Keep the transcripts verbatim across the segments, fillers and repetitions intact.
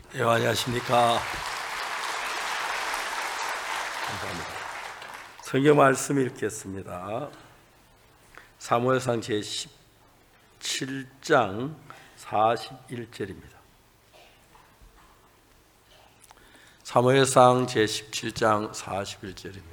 예, 안녕하십니까. 감사합니다. 성경 말씀 읽겠습니다. 사무엘상 제십칠 장 사십일 절입니다. 사무엘상 제십칠 장 사십일 절입니다.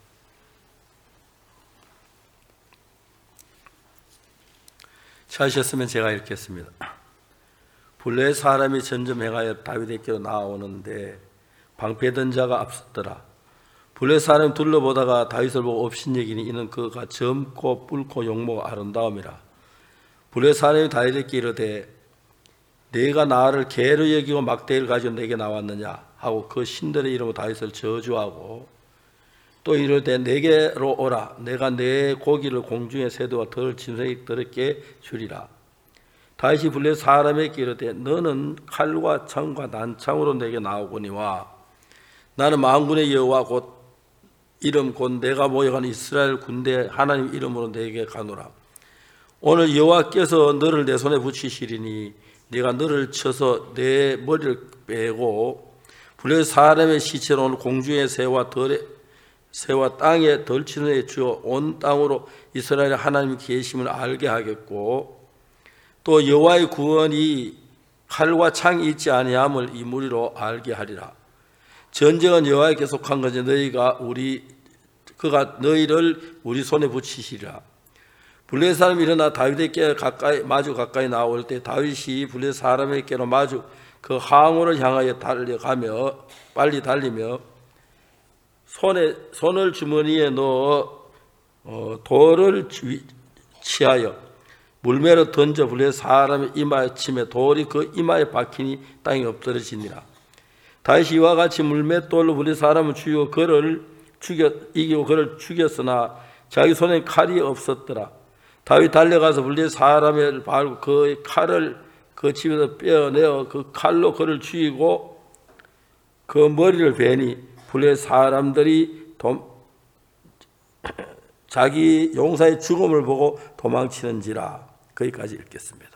찾으셨으면 제가 읽겠습니다. 블레 사람이 점점 행하여 다윗에게로 나오는데 방패든 자가 앞섰더라. 블레 사람이 둘러보다가 다윗을 보고 업신여기니 이는 그가 젊고 붉고 용모가 아름다움이라. 블레 사람이 다윗에게 이르되 네가 나를 개로 여기고 막대기를 가지고 내게 나왔느냐 하고 그 신들의 이름으로 다윗을 저주하고 또 이르되 내게로 오라. 내가 내 고기를 공중의 새도와 덜 짐승들에게 주리라. 다윗이 블레 사람에게 이르되 너는 칼과 창과 난창으로 내게 나오거니와 나는 만군의 여호와 곧 이름 곧 내가 모여간 이스라엘 군대 하나님 이름으로 내게 가노라. 오늘 여호와께서 너를 내 손에 붙이시리니 네가 너를 쳐서 내 머리를 빼고 블레 사람의 시체로 오늘 공중의 새와 덜의 새와 땅에 덜치는 주어 온 땅으로 이스라엘 하나님 계심을 알게 하겠고 또 여호와의 구원이 칼과 창이 있지 아니함을 이 무리로 알게 하리라. 전쟁은 여호와에게 속한 것이 너희가 우리 그가 너희를 우리 손에 붙이시리라. 블레 사람이 일어나 다윗에게 가까이 마주 가까이 나올 때 다윗이 블레 사람에게로 마주 그 항우를 향하여 달려가며 빨리 달리며 손에 손을 주머니에 넣어 어, 돌을 취하여 물매로 던져 블레 사람의 이마에 치매 돌이 그 이마에 박히니 땅에 엎드러지니라. 다윗이 이와 같이 물맷돌로 블레 사람을 죽이고 그를 죽여 이기고 그를 죽였으나 자기 손에 칼이 없었더라. 다윗 달려가서 블레 사람을 밟고 그 칼을 그 집에서 빼어내어 그 칼로 그를 죽이고 그 머리를 베니 블레 사람들이 도, 자기 용사의 죽음을 보고 도망치는지라. 거기까지 읽겠습니다.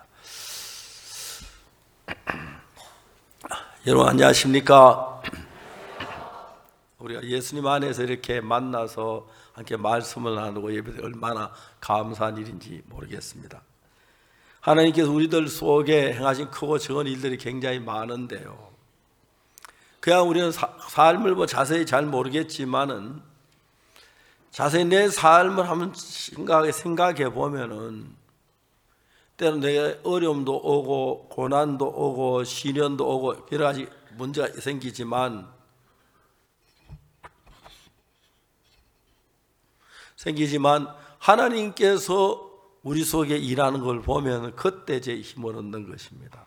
여러분 안녕하십니까? 우리가 예수님 안에서 이렇게 만나서 함께 말씀을 나누고 예배를 얼마나 감사한 일인지 모르겠습니다. 하나님께서 우리들 속에 행하신 크고 적은 일들이 굉장히 많은데요. 그냥 우리는 사, 삶을 뭐 자세히 잘 모르겠지만은 자세히 내 삶을 한번 생각해, 생각해 보면은 때로는 내게 어려움도 오고 고난도 오고 시련도 오고 여러 가지 문제가 생기지만 생기지만 하나님께서 우리 속에 일하는 걸 보면 그때 제 힘을 얻는 것입니다.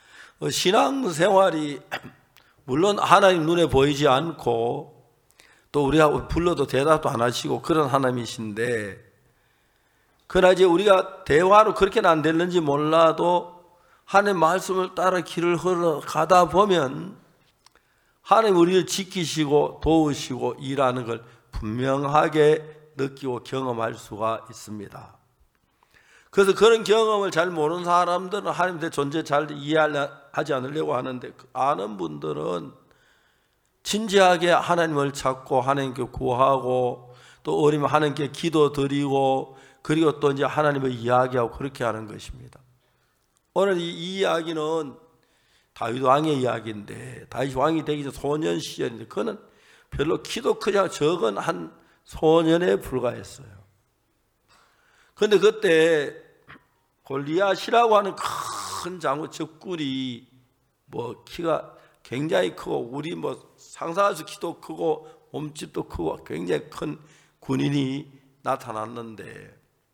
신앙생활이 물론 하나님 눈에 보이지 않고 또 우리가 불러도 대답도 안 하시고 그런 하나님이신데 그러나 이제 우리가 대화로 그렇게는 안 되는지 몰라도 하나님 말씀을 따라 길을 걸어가다 보면 하나님 우리를 지키시고 도우시고 일하는 걸 분명하게 느끼고 경험할 수가 있습니다. 그래서 그런 경험을 잘 모르는 사람들은 하나님의 존재 잘 이해하지 않으려고 하는데 아는 분들은 진지하게 하나님을 찾고 하나님께 구하고 또 어리면 하나님께 기도드리고 그리고 또 이제 하나님을 이야기하고 그렇게 하는 것입니다. 오늘 이, 이 이야기는 다윗 왕의 이야기인데 다윗 왕이 되기 전 소년 시절인데 그는 별로 키도 크지 않고 적은 한 소년에 불과했어요. 그런데 그때 골리앗이라고 하는 큰 장군 적군이 뭐 키가 굉장히 크고 우리 뭐 상상할 수 키도 크고 몸집도 크고 굉장히 큰 군인이 나타났는데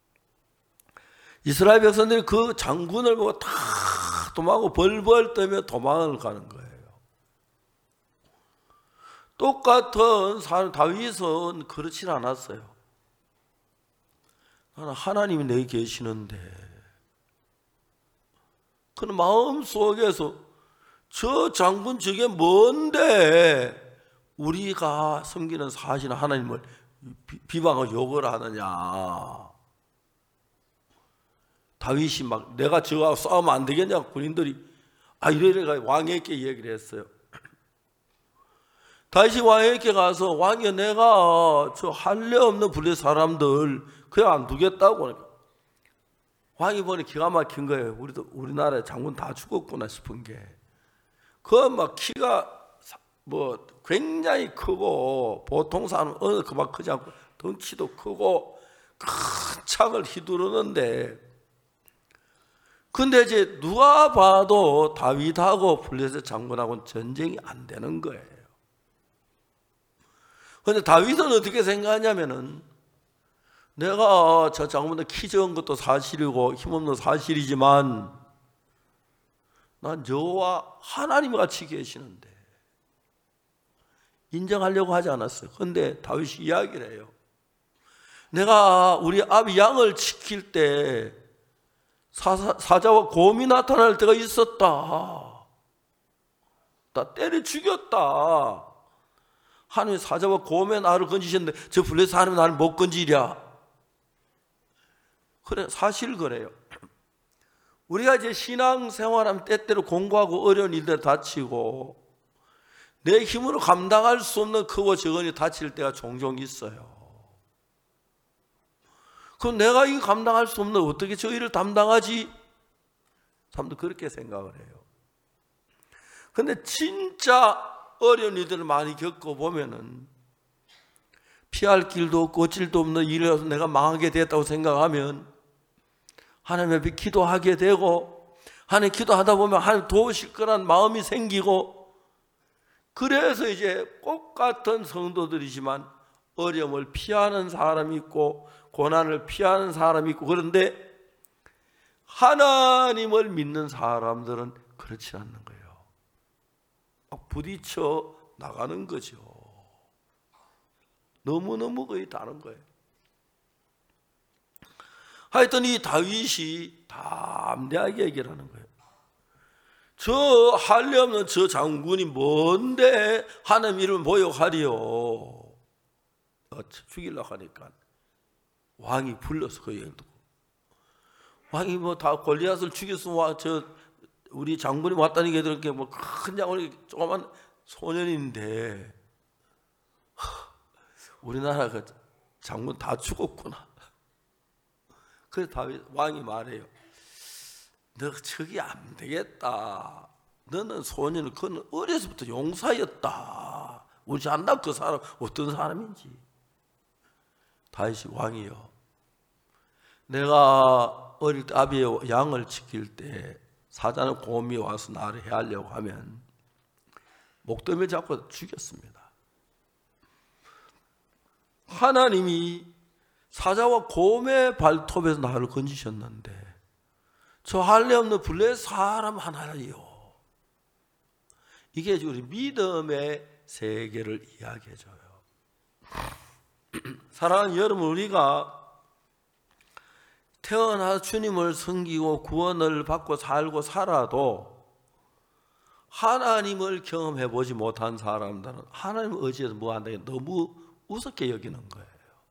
이스라엘 백성들이 그 장군을 보고 다 도망하고 벌벌 떠며 도망을 가는 거예요. 똑같은 사람 다윗은 그렇진 않았어요. 하나님이 내게 계시는데 그는 마음속에서 저 장군 저게 뭔데 우리가 섬기는 사신 하나님을 비방을 욕을 하느냐. 다윗이 막 내가 저하고 싸우면 안 되겠냐 군인들이 아, 이래가 왕에게 얘기를 했어요. 다시 왕에게 가서, 왕이여, 내가 저 할례 없는 블레셋 사람들 그냥 안 두겠다고 하니까 왕이 보니 기가 막힌 거예요. 우리도 우리나라 장군 다 죽었구나 싶은 게, 그 막 키가 뭐 굉장히 크고 보통 사람 어느 그만 크지 않고 덩치도 크고 큰 창을 휘두르는데, 근데 이제 누가 봐도 다윗하고 블레셋 장군하고는 전쟁이 안 되는 거예요. 근데 다윗은 어떻게 생각하냐면은, 내가 저 장군들 키 적은 것도 사실이고 힘없는 사실이지만 난 여호와 하나님 같이 계시는데 인정하려고 하지 않았어요. 그런데 다윗이 이야기를 해요. 내가 우리 아비 양을 지킬 때 사사, 사자와 곰이 나타날 때가 있었다. 나 때려 죽였다. 하나님이 사자와 곰의 나를 건지셨는데 저 블레셋 사람이 나를 못 건지랴. 그래, 사실 그래요. 우리가 이제 신앙생활하면 때때로 공부하고 어려운 일들 다치고 내 힘으로 감당할 수 없는 크고 적은이 다칠 때가 종종 있어요. 그럼 내가 이 감당할 수 없는 어떻게 저 일을 담당하지? 사람도 그렇게 생각을 해요. 근데 진짜 어려운 일들을 많이 겪어보면은 피할 길도 없고 어찔도 없는 일을 해서 내가 망하게 됐다고 생각하면 하나님 앞에 기도하게 되고, 하나님 기도하다 보면 하나님 도우실 거란 마음이 생기고, 그래서 이제 똑같은 성도들이지만 어려움을 피하는 사람이 있고 고난을 피하는 사람이 있고, 그런데 하나님을 믿는 사람들은 그렇지 않는 거예요. 막 부딪혀 나가는 거죠. 너무너무 거의 다른 거예요. 하여튼 이 다윗이 담대하게 얘기를 하는 거예요. 저 할례 없는 저 장군이 뭔데 하나님 이름을 모욕하리요. 어, 죽이려고 하니까 왕이 불러서 그 얘기를 듣고, 왕이 뭐 다 골리앗을 죽였으면 저 우리 장군이 왔다는 게 그렇게 뭐 큰 장군이 조그만 소년인데 우리나라 그 장군 다 죽었구나. 그래서 다윗 왕이 말해요. 너 저기 안 되겠다. 너는 소년을, 그는 어려서부터 용사였다. 우리 안다 그 사람 어떤 사람인지. 다윗이 왕이요, 내가 어릴 때 아비의 양을 지킬 때 사자는 곰이 와서 나를 해하려고 하면 목덜미 잡고 죽였습니다. 하나님이 사자와 곰의 발톱에서 나를 건지셨는데 저 할례 없는 블레셋 사람 하나요. 이게 우리 믿음의 세계를 이야기해줘요. 사랑하는 여러분, 우리가 태어나서 주님을 섬기고 구원을 받고 살고 살아도 하나님을 경험해보지 못한 사람들은 하나님 의지에서 뭐 한다고 너무 우습게 여기는 거예요.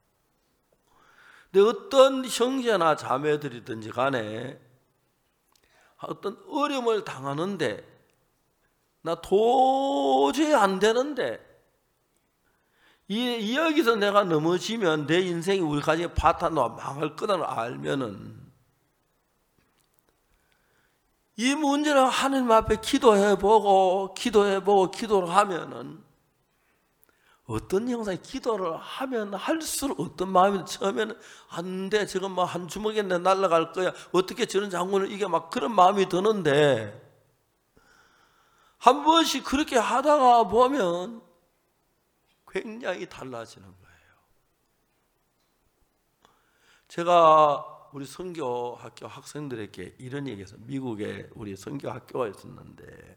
근데 어떤 형제나 자매들이든지 간에 어떤 어려움을 당하는데 나 도저히 안 되는데 이, 여기서 내가 넘어지면 내 인생이 우리 가정의 파탄으로 망할 거라는 알면은 이 문제를 하나님 앞에 기도해보고 기도해보고 기도를 하면은 어떤 형상이 기도를 하면 할수록 어떤 마음이 처음에는 안 돼, 저건 뭐 한 주먹에 내 날아갈 거야, 어떻게 저런 장군을 이게 막 그런 마음이 드는데 한 번씩 그렇게 하다가 보면 굉장히 달라지는 거예요. 제가 우리 선교학교 학생들에게 이런 얘기해서, 미국에 우리 선교학교가 있었는데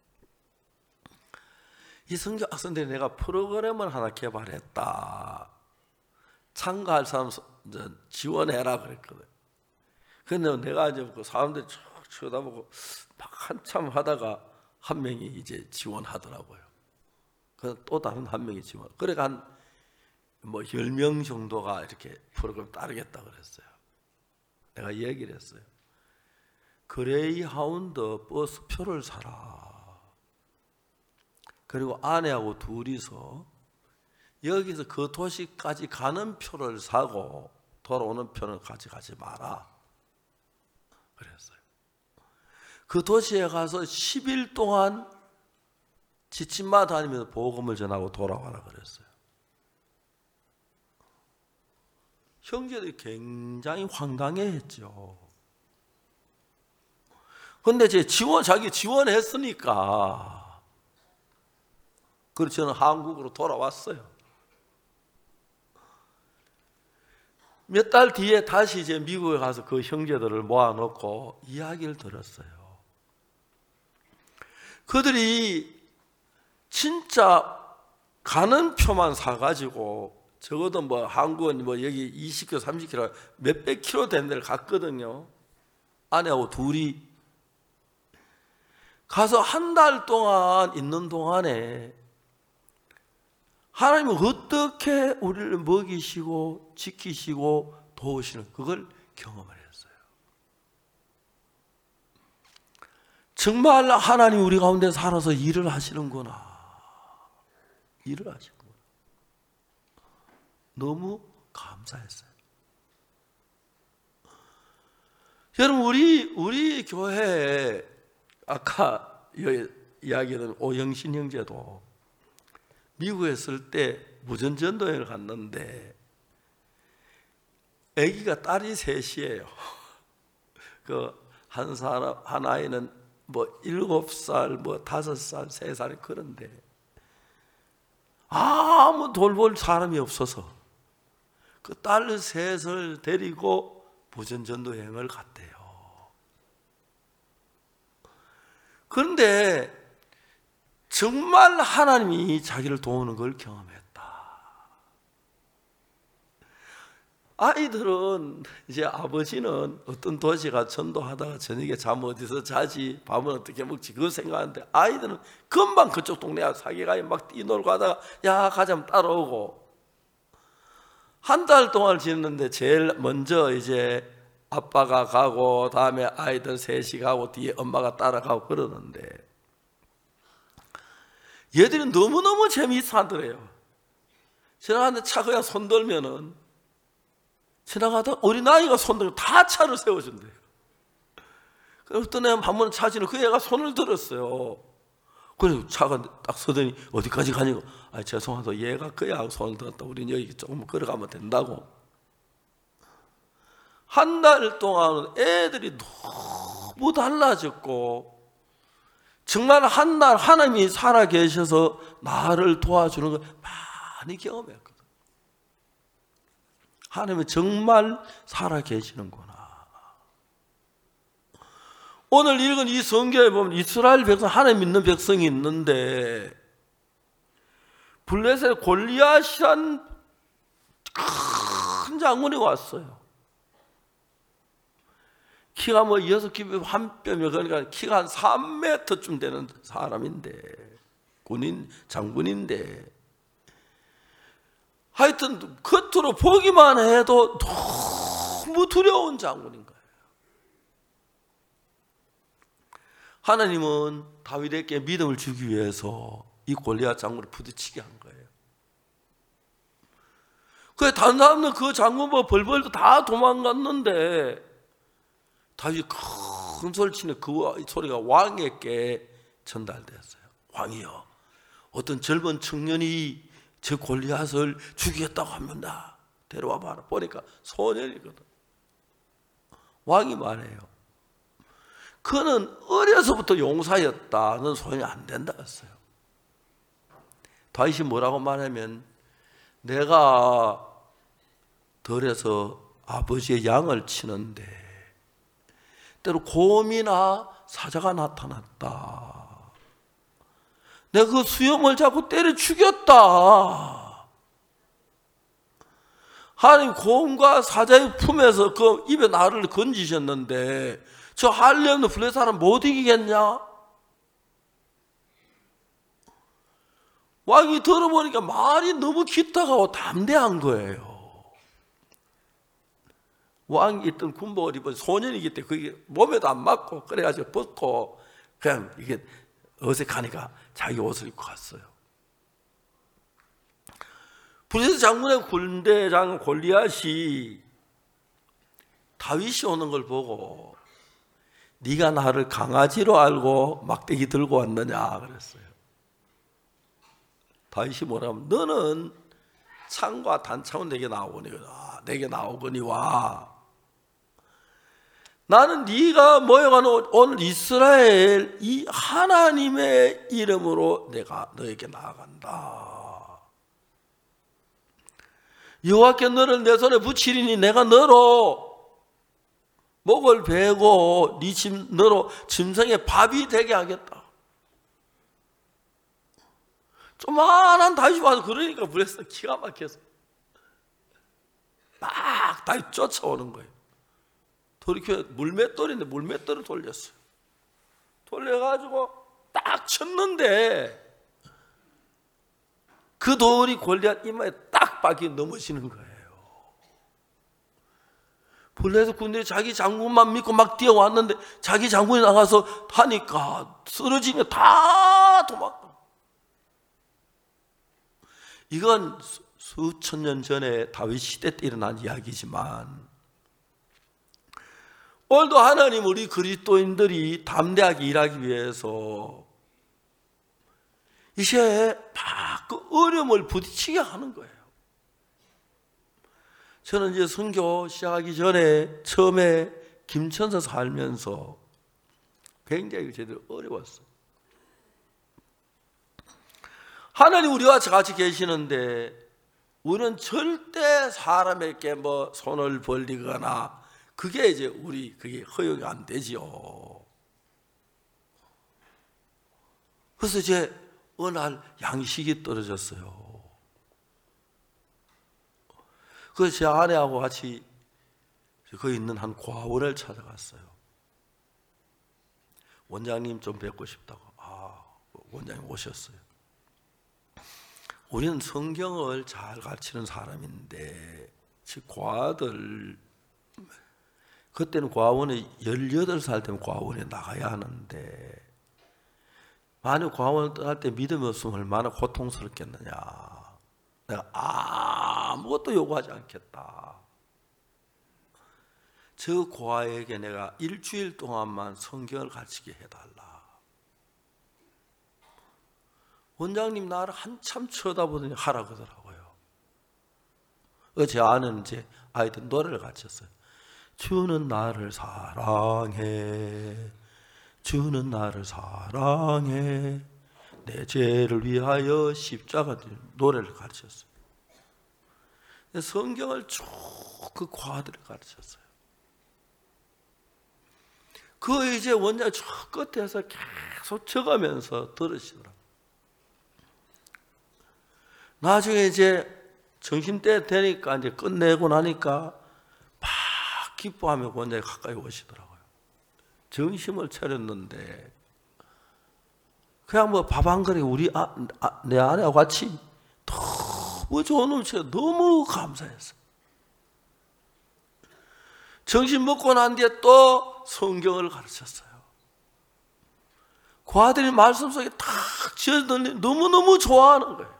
이 선교 학생들이 내가 프로그램을 하나 개발했다, 참가할 사람 지원해라 그랬거든. 근데 내가 이제 그 사람들이 쭉 쳐다보고 막 한참 하다가 한 명이 이제 지원하더라고요. 그래서 또 다른 한 명이 지원. 그러니까 한 뭐 열 명 정도가 이렇게 프로그램 따르겠다 그랬어요. 내가 얘기를 했어요. 그레이하운드 버스표를 사라. 그리고 아내하고 둘이서 여기서 그 도시까지 가는 표를 사고 돌아오는 표는 가져가지 마라 그랬어요. 그 도시에 가서 십 일 동안 지침마 다니면서 복음을 전하고 돌아와라 그랬어요. 형제들이 굉장히 황당해했죠. 근데 제 지원, 자기 지원했으니까 그래서 저는 한국으로 돌아왔어요. 몇 달 뒤에 다시 이제 미국에 가서 그 형제들을 모아놓고 이야기를 들었어요. 그들이 진짜 가는 표만 사가지고 적어도 뭐 한국은 뭐 여기 이십 킬로미터, 삼십 킬로미터 몇백 킬로 된 데를 갔거든요. 아내하고 둘이 가서 한 달 동안 있는 동안에 하나님은 어떻게 우리를 먹이시고 지키시고 도우시는 그걸 경험을 했어요. 정말 하나님 우리 가운데 살아서 일을 하시는구나. 일을 하시는구나. 너무 감사했어요. 여러분 우리 우리 교회에 아까 이야기했던 오영신 형제도 미국에 있을 때 무전전도회를 갔는데 아기가 딸이 셋이에요. 그 한 사람 한 아이는 뭐 일곱 살, 뭐 다섯 살, 세 살 그런데 아무 돌볼 사람이 없어서 그 딸 셋을 데리고 무전전도 여행을 갔대요. 그런데 정말 하나님이 자기를 도우는 걸 경험했다. 아이들은 이제 아버지는 어떤 도시가 전도하다가 저녁에 잠 어디서 자지, 밥은 어떻게 먹지 그거 생각하는데 아이들은 금방 그쪽 동네 사계가에 막 뛰놀고 하다가 야 가자면 따라오고 한 달 동안 지냈는데 제일 먼저 이제 아빠가 가고 다음에 아이들 셋이 가고 뒤에 엄마가 따라가고 그러는데 얘들이 너무너무 재미있어 하더래요. 지나가는데 차 그냥 손들면은 지나가다 어린아이가 손들고 다 차를 세워준대요. 그래서 어떤 애는 한 번 차지는 그 애가 손을 들었어요. 그래서 차가 딱 서더니 어디까지 가냐고. 아 죄송하다 얘가 그야 하고 손을 들었다. 우린 여기 조금 걸어가면 된다고. 한 달 동안 애들이 너무 달라졌고 정말 한 달 하나님이 살아 계셔서 나를 도와주는 걸 많이 경험했거든. 하나님은 정말 살아 계시는구나. 오늘 읽은 이 성경에 보면 이스라엘 백성, 하나님 믿는 백성이 있는데 블레셋 골리앗이란 큰 장군이 왔어요. 키가 뭐 여섯 뼘 한 뼘이 그러니까 키가 한 삼 미터쯤 되는 사람인데 군인 장군인데 하여튼 겉으로 보기만 해도 너무 두려운 장군인 거예요. 하나님은 다윗에게 믿음을 주기 위해서 이 골리앗 장군을 부딪히게 한 거예요. 그래 다른 사람은 그 장군보다 벌벌도 다 도망갔는데 다윗이 큰 소리를 치는 그 소리가 왕에게 전달됐어요. 왕이여, 어떤 젊은 청년이 저 골리앗을 죽이겠다고 합니다. 데려와 봐라. 보니까 소년이거든. 왕이 말해요. 그는 어려서부터 용사였다는 소용이 안 된다 했어요. 다윗이 뭐라고 말하면 내가 들에서 아버지의 양을 치는데 때로 곰이나 사자가 나타났다. 내가 그 수염을 잡고 때려 죽였다. 하나님 곰과 사자의 품에서 그 입에 나를 건지셨는데 저 할례 없는 블레셋 사람 못 이기겠냐? 왕이 들어보니까 말이 너무 기특하고 담대한 거예요. 왕이 있던 군복을 입은 소년이기 때문에 그게 몸에도 안 맞고 그래가지고 벗고 그냥 이게 어색하니까 자기 옷을 입고 갔어요. 블레셋 장군의 군대장 골리앗이 다윗이 오는 걸 보고 네가 나를 강아지로 알고 막대기 들고 왔느냐 그랬어요. 다윗이 뭐라면 너는 창과 단창은 내게 나오거니 아, 내게 나오거니와 나는 네가 모여가는 오늘 이스라엘 이 하나님의 이름으로 내가 너에게 나아간다. 여호와께 너를 내 손에 붙이리니 내가 너로 목을 베고 네 짐 너로 짐승의 밥이 되게 하겠다. 조만한 다윗이 와서 그러니까 그래서 기가 막혀서 막 다윗 쫓아오는 거예요. 돌이켜 물맷돌인데 물맷돌을 돌렸어요. 돌려가지고 딱 쳤는데 그 돌이 골리앗 이마에 딱 박이 넘어지는 거예요. 블레셋 군대이 자기 장군만 믿고 막 뛰어왔는데 자기 장군이 나가서 하니까 쓰러지면 다 도망가. 이건 수천 년 전에 다윗 시대 때 일어난 이야기지만 오늘도 하나님 우리 그리스도인들이 담대하게 일하기 위해서 이제 막 그 어려움을 부딪히게 하는 거예요. 저는 이제 선교 시작하기 전에 처음에 김천서 살면서 굉장히 제대로 어려웠어요. 하나님 우리와 같이 계시는데 우리는 절대 사람에게 뭐 손을 벌리거나 그게 이제 우리 그게 허용이 안 되지요. 그래서 이제 어느 날 양식이 떨어졌어요. 그래서 제 아내하고 같이 거기 있는 한 과원을 찾아갔어요. 원장님 좀 뵙고 싶다고. 아, 원장님 오셨어요. 우리는 성경을 잘 가르치는 사람인데 즉 과들 그때는 과원에 열여덟 살 되면 과원에 나가야 하는데 만약 과원을 떠날 때 믿음이 없으면 얼마나 고통스럽겠느냐. 내가 아무것도 요구하지 않겠다. 저 고아에게 내가 일주일 동안만 성경을 가르치게 해달라. 원장님 나를 한참 쳐다보더니 하라 그러더라고요. 제 아는 이제 아이들 노래를 가르쳤어요. 주는 나를 사랑해, 주는 나를 사랑해, 내 죄를 위하여 십자가 노래를 가르쳤어요. 성경을 쭉 그 과들을 가르쳤어요. 그 이제 원장 저 끝에서 계속 적으면서 들으시더라고요. 나중에 이제 정신때 되니까 이제 끝내고 나니까 막 기뻐하며 원장이 가까이 오시더라고요. 정신을 차렸는데 그냥 뭐 밥 한 그릇 우리 아, 아, 내 아내하고 같이 너무 좋은 음식 너무 감사했어요. 정신 먹고 난 뒤에 또 성경을 가르쳤어요. 그 아들이 말씀 속에 탁 지어들니 너무너무 좋아하는 거예요.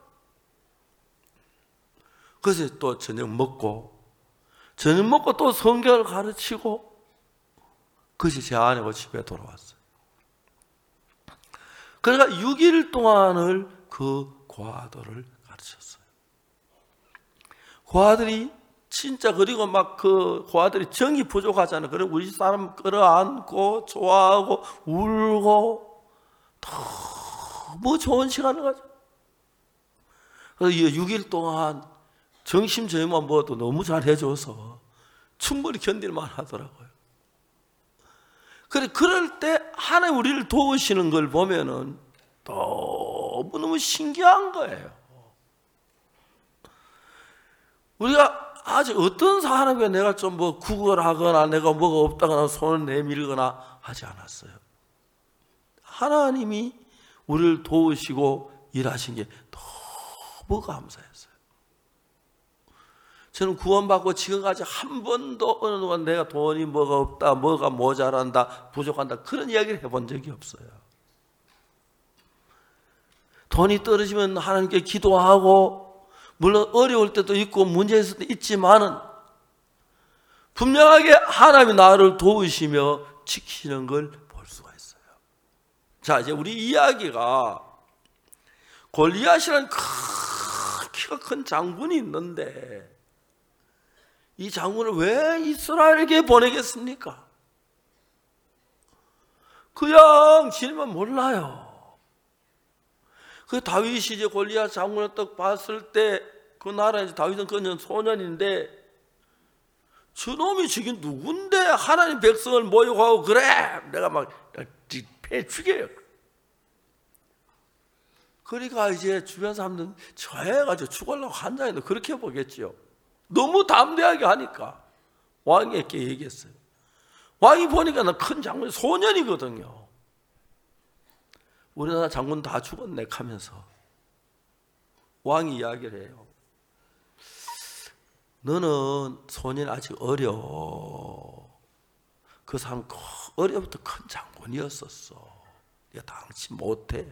그래서 또 저녁 먹고 저녁 먹고 또 성경을 가르치고 그것이 제 아내가 집에 돌아왔어요. 그러니까 육 일 동안을 그 고아들을 가르쳤어요. 고아들이 진짜 그리고 막 그 고아들이 정이 부족하잖아요. 그래 우리 사람 끌어안고 좋아하고 울고 너무 좋은 시간을 가져. 그래서 육 일 동안 정심 저희만 먹어도 너무 잘 해줘서 충분히 견딜만 하더라고요. 그래, 그럴 때 하나님 우리를 도우시는 걸 보면은 너무너무 신기한 거예요. 우리가 아직 어떤 사람에게 내가 좀 뭐 구걸하거나 내가 뭐가 없다거나 손을 내밀거나 하지 않았어요. 하나님이 우리를 도우시고 일하신 게 너무 감사했어요. 저는 구원받고 지금까지 한 번도 어느 누가 내가 돈이 뭐가 없다, 뭐가 모자란다, 부족한다 그런 이야기를 해본 적이 없어요. 돈이 떨어지면 하나님께 기도하고 물론 어려울 때도 있고 문제 있을 때 있지만은 분명하게 하나님이 나를 도우시며 지키는 걸 볼 수가 있어요. 자, 이제 우리 이야기가 골리앗이라는 큰 키가 큰 장군이 있는데 이 장군을 왜 이스라엘에게 보내겠습니까? 그냥 지내면 몰라요. 그 다윗이 이제 골리앗 장군을 딱 봤을 때 그 나라에 다윗은 그냥 소년인데 저놈이 지금 누군데 하나님 백성을 모욕하고 그래 내가 막 패 죽여요. 그러니까 이제 주변 사람들은 저 애가 저 죽으려고 한장인데 그렇게 보겠지요. 너무 담대하게 하니까 왕에게 얘기했어요. 왕이 보니까 나 큰 장군이 소년이거든요. 우리나라 장군 다 죽었네 하면서 왕이 이야기를 해요. 너는 소년이 아직 어려. 그 사람 어려부터 큰 장군이었었어. 네가 당치 못해.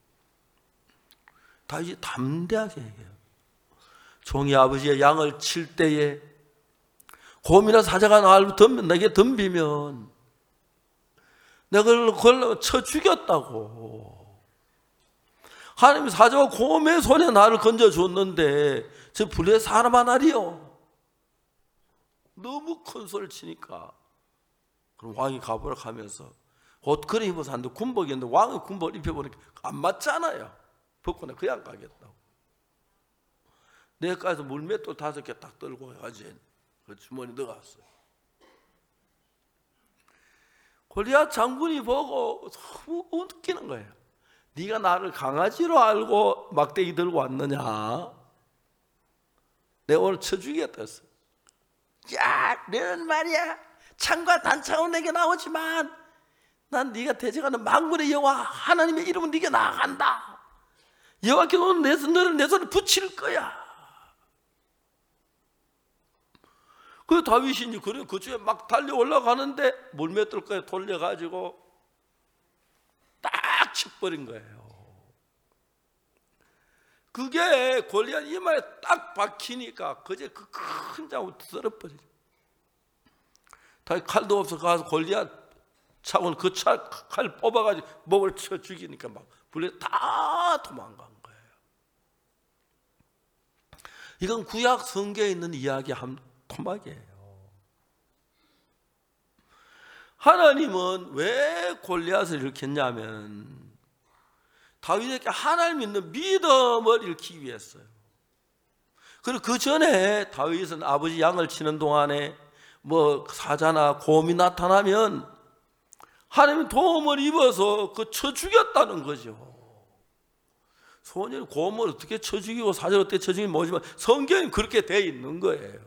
다윗이 담대하게 얘기해요. 종이 아버지의 양을 칠 때에 곰이나 사자가 나를 덤비, 내게 덤비면 내가 그걸 쳐 죽였다고. 하나님이 사자와 곰의 손에 나를 건져줬는데 저 불의 사람 하나리요. 너무 큰 소리를 치니까 그럼 왕이 가보라 하면서 옷 그래 입어서 하는데 군복이었는데 왕이 군복을 입혀보니까 안 맞잖아요. 벗고 나 그냥 가겠다고. 내가서 물맷돌 다섯 개 딱 들고 가지 그 주머니 넣어갔어요. 골리앗 장군이 보고 너무 웃기는 거예요. 네가 나를 강아지로 알고 막대기 들고 왔느냐? 내가 오늘 쳐 죽이겠다 했어. 야, 너는 말이야 창과 단창은 내게 나오지만 난 네가 대적하는 만군의 여호와 하나님의 이름은 네게 나아간다. 여호와께서 내 손, 너를 내 손에 붙일 거야. 그 다윗이 그래 그쪽에 막 달려 올라가는데 물맷돌까지 돌려가지고 딱 쳐버린 거예요. 그게 골리앗 이마에 딱 박히니까 그제 그 큰 장을 썰어버리죠. 다윗 칼도 없어 가서 골리앗 차고는 그 칼 뽑아가지고 목을 쳐 죽이니까 막 불에 다 도망간 거예요. 이건 구약 성경에 있는 이야기 한 토막이에요. 하나님은 왜 골리앗을 일으켰냐면 다윗에게 하나님 믿는 믿음을 잃기 위해서요. 그리고 그 전에 다윗은 아버지 양을 치는 동안에 뭐 사자나 곰이 나타나면 하나님의 도움을 입어서 그 쳐 죽였다는 거죠. 소년이 곰을 어떻게 쳐 죽이고 사자를 어떻게 쳐 죽이면 모르지만 성경이 그렇게 돼 있는 거예요.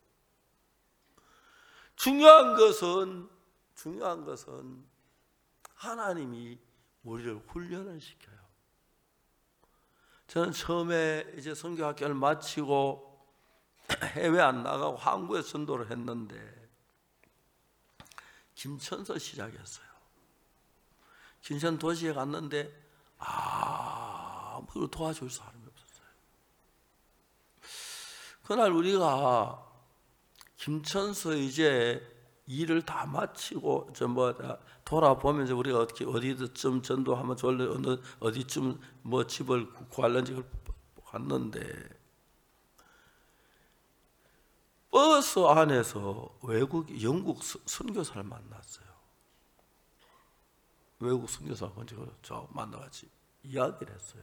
중요한 것은 중요한 것은 하나님이 우리를 훈련을 시켜요. 저는 처음에 이제 선교학교를 마치고 해외 안 나가고 한국에 전도를 했는데 김천서 시작했어요. 김천 도시에 갔는데 아무도 도와줄 사람이 없었어요. 그날 우리가 김천서 이제 일을 다 마치고 전부 다 돌아보면서 우리가 어떻게 어디쯤 전도하면 좋을래 어느 어디쯤 뭐 집을 구할런지 갔는데 버스 안에서 외국 영국 선교사를 만났어요. 외국 선교사가 먼저 저 만나같이 이야기를 했어요.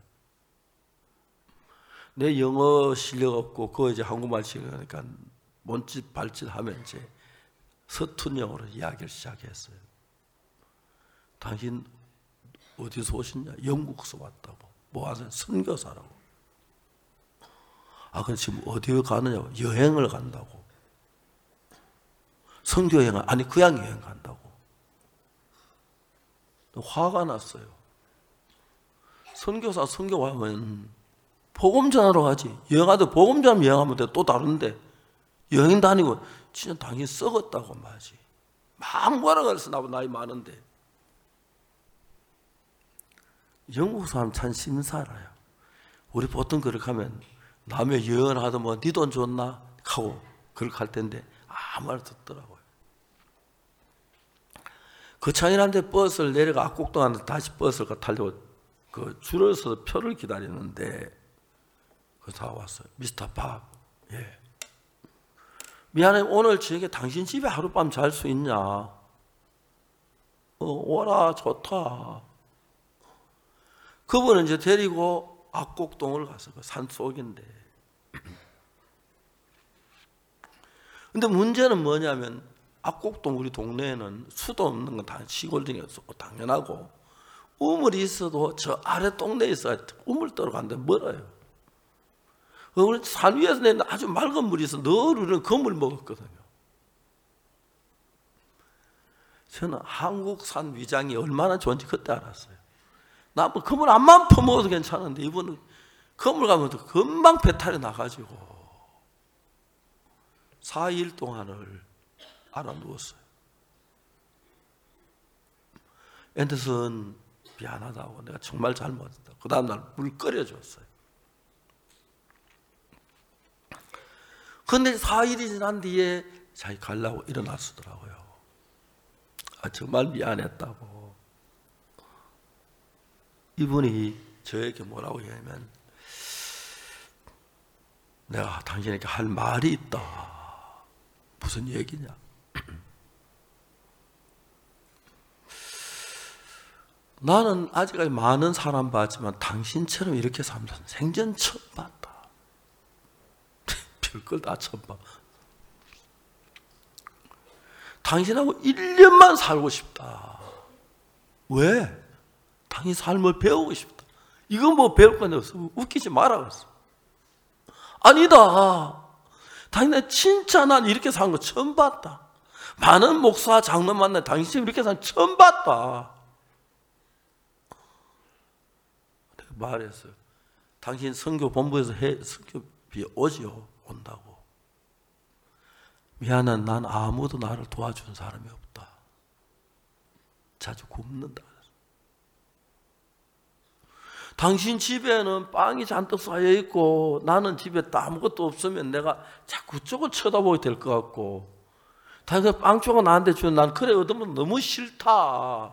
내 영어 실력 없고 그 이제 한국말 실력하니까 몸짓 발짓 하면 이제 서툰 영어로 이야기를 시작했어요. 당신 어디서 오셨냐? 영국에서 왔다고. 뭐 하세요? 선교사라고. 아, 그럼 지금 어디에 가느냐고? 여행을 간다고. 선교 여행, 아니 그냥 여행 간다고. 화가 났어요. 선교사 선교 가면 복음 전하러 가지. 여행하도 복음 전하면 여행하면 돼. 또 다른데 여행 다니고 진짜 당연히 썩었다고 말하지. 막 뭐라 그래서 나보다 나이 많은데. 영국 사람 참 심사라요. 우리 보통 그렇게 하면 남의 여행을 하든 뭐 네 돈 줬나 하고 그렇게 할 텐데 아무 말 듣더라고요. 거창이한테 버스를 내려가 압곡동한테 다시 버스를 타려고 그 줄을 서서 표를 기다리는데 그 다 왔어요. 미스터 밥, 예. 미안해, 오늘 저녁에 당신 집에 하룻밤 잘 수 있냐? 어, 오라, 좋다. 그분은 이제 데리고 압곡동을 가서 그 산속인데. 근데 문제는 뭐냐면 압곡동 우리 동네에는 수도 없는 건 다 시골 중에 당연하고 우물이 있어도 저 아래 동네에 있어야 우물 떠러 가는데 멀어요. 우리 산 위에서 내는 아주 맑은 물이 있어 늘 우리는 그물 먹었거든요. 저는 한국산 위장이 얼마나 좋은지 그때 알았어요. 나 뭐 그물 안만 퍼먹어도 괜찮은데 이분은 그물 가면 금방 배탈이 나가지고 사 일 동안을 알아 누웠어요. 앤더슨 미안하다고 내가 정말 잘못했다. 그 다음날 물 끓여줬어요. 그런데 사 일이 지난 뒤에 자기 가려고 일어났더라고요. 아, 정말 미안했다고. 이분이 저에게 뭐라고 하냐면 내가 당신에게 할 말이 있다. 무슨 얘기냐? 나는 아직까지 많은 사람 봤지만 당신처럼 이렇게 사는 생전 처음 봤다. 별걸 다 처음 봐. 당신하고 일 년만 살고 싶다. 왜? 당신 삶을 배우고 싶다. 이건 뭐 배울 건데 웃기지 마라 그랬어. 아니다. 당신 진짜 난 이렇게 사는 거 처음 봤다. 많은 목사 장로 만나 당신 이렇게 사는 거 처음 봤다. 내가 말했어요. 당신 선교 본부에서 해, 선교비 오지요. 온다고. 미안한 난 아무도 나를 도와준 사람이 없다. 자주 굶는다. 당신 집에는 빵이 잔뜩 쌓여 있고 나는 집에 아무것도 없으면 내가 자꾸 저걸 쳐다보게 될 것 같고 당신 빵 조각 나한테 주면 난 그래 얻으면 너무 싫다.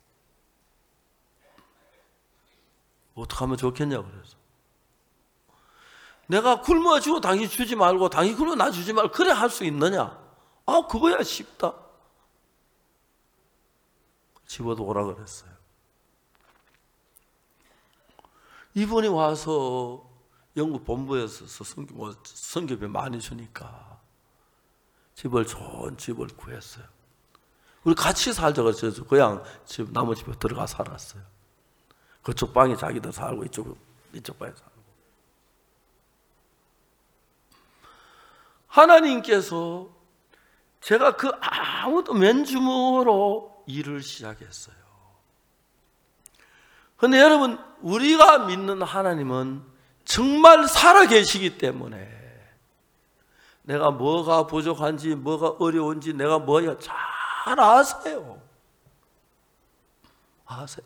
어떻게 하면 좋겠냐고 그래서 내가 굶어주고 당신 주지 말고 당신 굶어 나 주지 말고 그래 할 수 있느냐? 아 그거야 쉽다. 집어도 오라 그랬어요. 이분이 와서 영국 본부에서 선교, 뭐 선교비 많이 주니까 집을 좋은 집을 구했어요. 우리 같이 살자고 해서 그냥 집 나무 집에 들어가 살았어요. 그쪽 방에 자기도 살고 이쪽 이쪽 방에 살고. 하나님께서 제가 그 아무도 맨주먹으로 일을 시작했어요. 그런데 여러분 우리가 믿는 하나님은 정말 살아계시기 때문에 내가 뭐가 부족한지 뭐가 어려운지 내가 뭐야 잘 아세요. 아세요.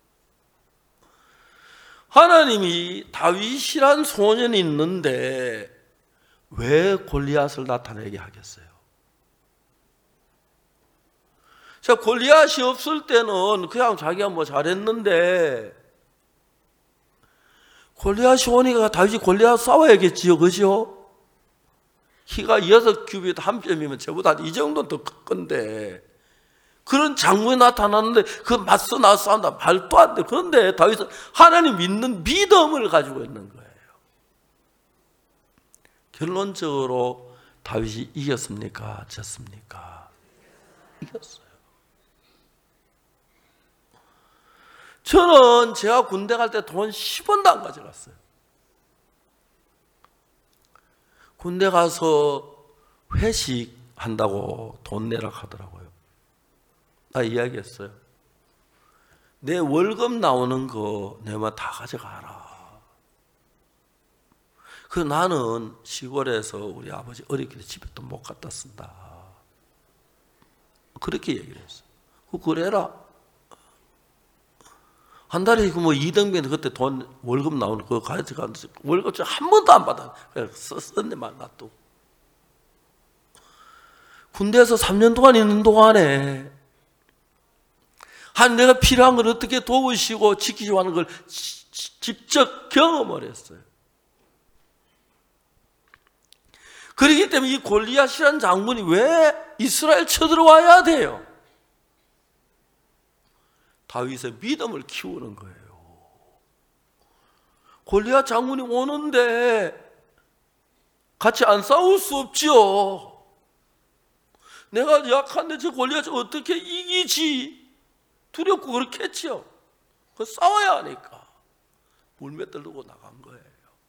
하나님이 다윗이란 소년이 있는데 왜 골리앗을 나타내게 하겠어요? 자, 골리앗이 없을 때는 그냥 자기가 뭐 잘했는데 골리앗이 오니까 다윗이 골리앗 싸워야겠지요, 그죠? 키가 여섯 큐빗 한 뼘이면 저보다 이 정도는 더 클 건데 그런 장군이 나타났는데 그 맞서 나서 싸운다 말도 안 돼. 그런데 다윗은 하나님 믿는 믿음을 가지고 있는 거예요. 결론적으로 다윗이 이겼습니까? 졌습니까? 이겼어요. 저는 제가 군대 갈 때 돈 십 원도 안 가져갔어요. 군대 가서 회식한다고 돈 내라 하더라고요. 나 이야기했어요. 내 월급 나오는 거 내가 다 가져가라. 그 나는 시골에서 우리 아버지 어릴 때 집에 또 못 갖다 쓴다. 그렇게 얘기를 했어. 그 그래라. 한 달에 그 뭐 이등병 그때 돈 월급 나오는 그거 가져가 월급 좀 한 번도 안 받아. 그냥 썼는데만 놔두고. 군대에서 삼 년 동안 있는 동안에 한 내가 필요한 걸 어떻게 도우시고 지키시고 하는 걸 지, 지, 직접 경험을 했어요. 그렇기 때문에 이 골리앗이라는 장군이 왜 이스라엘 쳐들어와야 돼요? 다윗의 믿음을 키우는 거예요. 골리앗 장군이 오는데 같이 안 싸울 수 없지요. 내가 약한데 저 골리앗을 어떻게 이기지? 두렵고 그렇겠지요. 그 싸워야 하니까 물매 떨고 나간 거예요.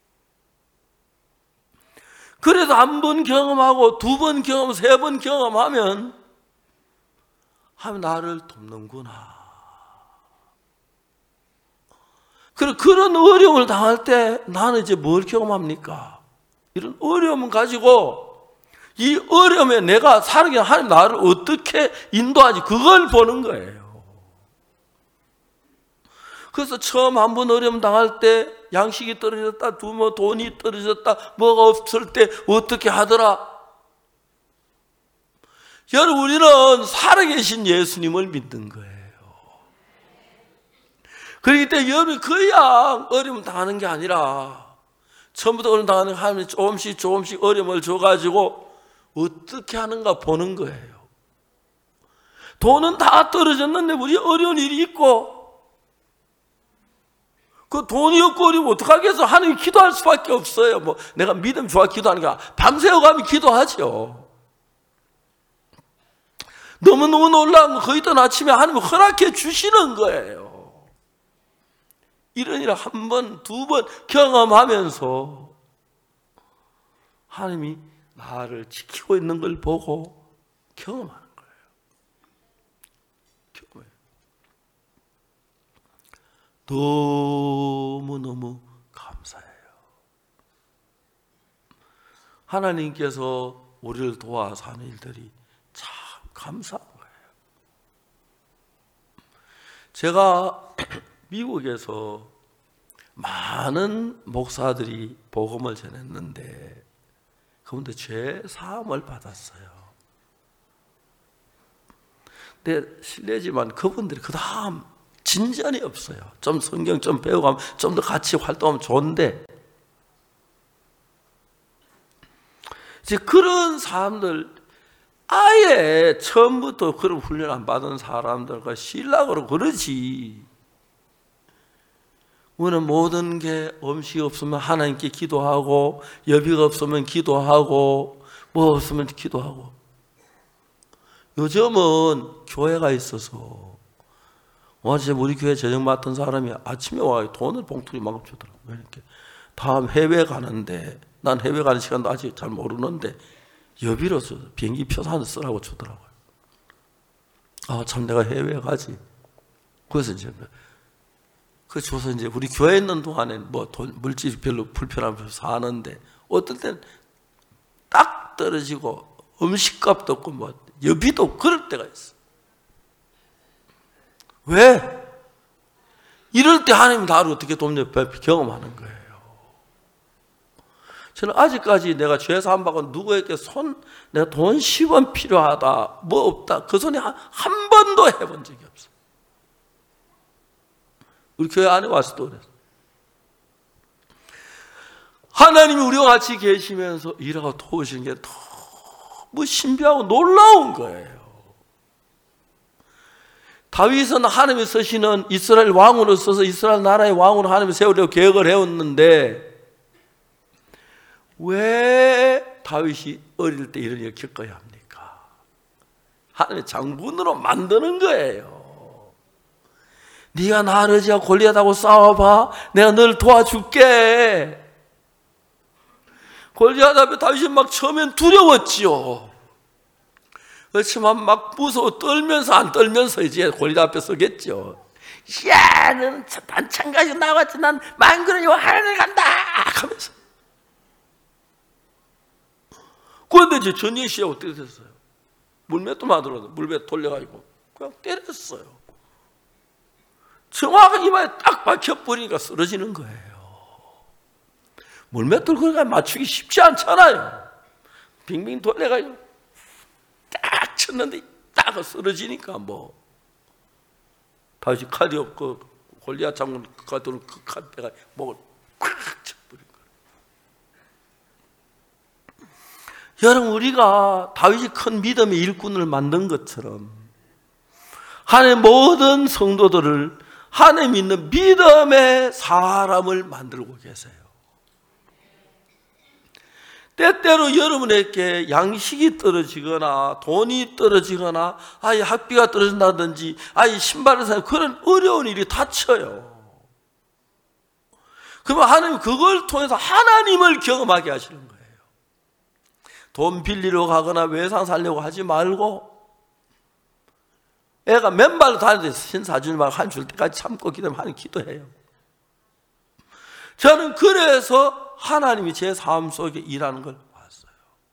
그래도 한 번 경험하고 두 번 경험, 세 번 경험하면 하면 나를 돕는구나. 그래, 그런 어려움을 당할 때 나는 이제 뭘 경험합니까? 이런 어려움을 가지고 이 어려움에 내가 살아가는 하나님 나를 어떻게 인도하지? 그걸 보는 거예요. 그래서 처음 한 번 어려움 당할 때 양식이 떨어졌다, 두뭐 돈이 떨어졌다, 뭐가 없을 때 어떻게 하더라? 여러분, 우리는 살아계신 예수님을 믿는 거예요. 그렇기 때문에 여러분이 그냥 어려움 당하는 게 아니라 처음부터 어려움 당하는 게 하나님이 조금씩 조금씩 어려움을 줘가지고 어떻게 하는가 보는 거예요. 돈은 다 떨어졌는데 우리 어려운 일이 있고 그 돈이 없고 어려우면 어떡하겠어? 하나님 기도할 수밖에 없어요. 뭐 내가 믿음 좋아 기도하는 게 밤새워 가면 기도하죠. 너무너무 놀라운 거 거의 던 아침에 하나님 허락해 주시는 거예요. 이런 일을 한 번, 두 번 경험하면서 하나님이 나를 지키고 있는 걸 보고 경험하는 거예요. 경험해요. 너무너무 감사해요. 하나님께서 우리를 도와서 하는 일들이 참 감사한 거예요. 제가 미국에서 많은 목사들이 복음을 전했는데 그분들 죄 사함을 받았어요. 근데 실례지만 그분들이 그 다음 진전이 없어요. 좀 성경 좀 배우고 좀 더 같이 활동하면 좋은데 이제 그런 사람들 아예 처음부터 그런 훈련 안 받은 사람들과 신랑으로 그러지. 우리는 모든 게 음식 없으면 하나님께 기도하고 여비가 없으면 기도하고 뭐 없으면 기도하고. 요즘은 교회가 있어서 어제 우리 교회 저녁 맡은 사람이 아침에 와 돈을 봉투리 막 주더라고요. 이렇게 다음 해외 가는데 난 해외 가는 시간도 아직 잘 모르는데 여비로 비행기 표 사서 쓰라고 주더라고요. 아, 참 내가 해외 가지. 그래서 이제 그 줘서 이제 우리 교회에 있는 동안에 뭐 돈, 물질이 별로 불편하면서 사는데 어떨 땐 딱 떨어지고 음식값도 없고 뭐 여비도 없고 그럴 때가 있어. 왜? 이럴 때 하나님 나를 어떻게 돕냐 경험하는 거예요. 저는 아직까지 내가 죄 사함 받고 누구에게 손, 내가 돈 십 원 필요하다, 뭐 없다, 그 소리 한, 한 번도 해본 적이 없어요. 우리 교회 안에 와서도 그랬어요. 하나님이 우리와 같이 계시면서 일하고 도우시는 게 너무 신비하고 놀라운 거예요. 다윗은 하나님이 쓰시는 이스라엘 왕으로 써서 이스라엘 나라의 왕으로 하나님이 세우려고 계획을 해왔는데 왜 다윗이 어릴 때 이런 일을 겪어야 합니까? 하나님의 장군으로 만드는 거예요. 네가 나를 지어 골리앗하고 싸워봐. 내가 널 도와줄게. 골리앗 앞에 다윗이 막 처음엔 두려웠지요. 그렇지만 막 무서워 떨면서 안 떨면서 이제 골리앗 앞에 서겠죠. 야, 너는 단창 가지고 나왔지. 난 만그러니와 하늘을 간다 하면서 그러면 이제 전예 씨가 어떻게 됐어요? 물맷도 만들어서 물맷 돌려가지고 그냥 때렸어요. 정확하게 이마에 딱 박혀버리니까 쓰러지는 거예요. 물맷돌 그러니까 맞추기 쉽지 않잖아요. 빙빙 돌려가지고 딱 쳤는데 딱 쓰러지니까 뭐 다시 칼이 없고 골리앗 장군 가도록 그 칼 빼가 목을 콱 쳐버린 거예요. 여러분, 우리가 다윗이 큰 믿음의 일꾼을 만든 것처럼 하나님의 모든 성도들을 하나님 믿는 믿음의 사람을 만들고 계세요. 때때로 여러분에게 양식이 떨어지거나 돈이 떨어지거나 아예 학비가 떨어진다든지 아예 신발을 사는 그런 어려운 일이 닥쳐요. 그러면 하나님 그걸 통해서 하나님을 경험하게 하시는 거예요. 돈 빌리러 가거나 외상 살려고 하지 말고 애가 맨발로 다니는데 신 사주지 말고 한 줄 때까지 참고 기도하면 하나님 기도해요. 저는 그래서 하나님이 제 삶 속에 일하는 걸 봤어요.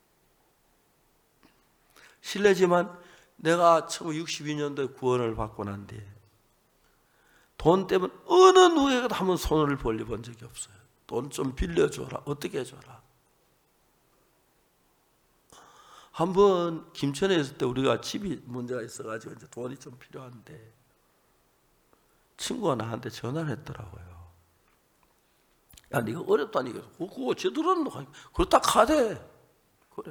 실례지만 내가 천구백육십이 년도에 구원을 받고 난 뒤에 돈 때문에 어느 누구에게도 한번 손을 벌려본 적이 없어요. 돈 좀 빌려줘라. 어떻게 해줘라. 한번 김천에 있을 때 우리가 집이 문제가 있어가지고 이제 돈이 좀 필요한데 친구가 나한테 전화를 했더라고요. 야, 네가 어렵다니까. 그거 제대로는 그렇다 카대. 그래.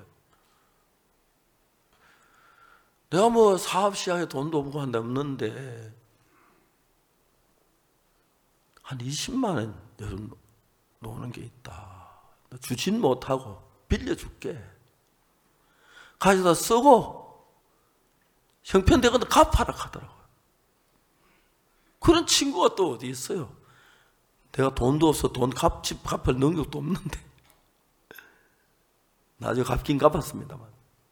내가 뭐 사업 시작에 돈도 없고 한데 없는데 한 이십만 원 요즘 노는 게 있다. 너 주진 못하고 빌려줄게. 가져다 쓰고 형편되거든 갚아라 하더라고요. 그런 친구가 또 어디 있어요? 내가 돈도 없어 돈 갚, 집 갚을 능력도 없는데 나중에 갚긴 갚았습니다만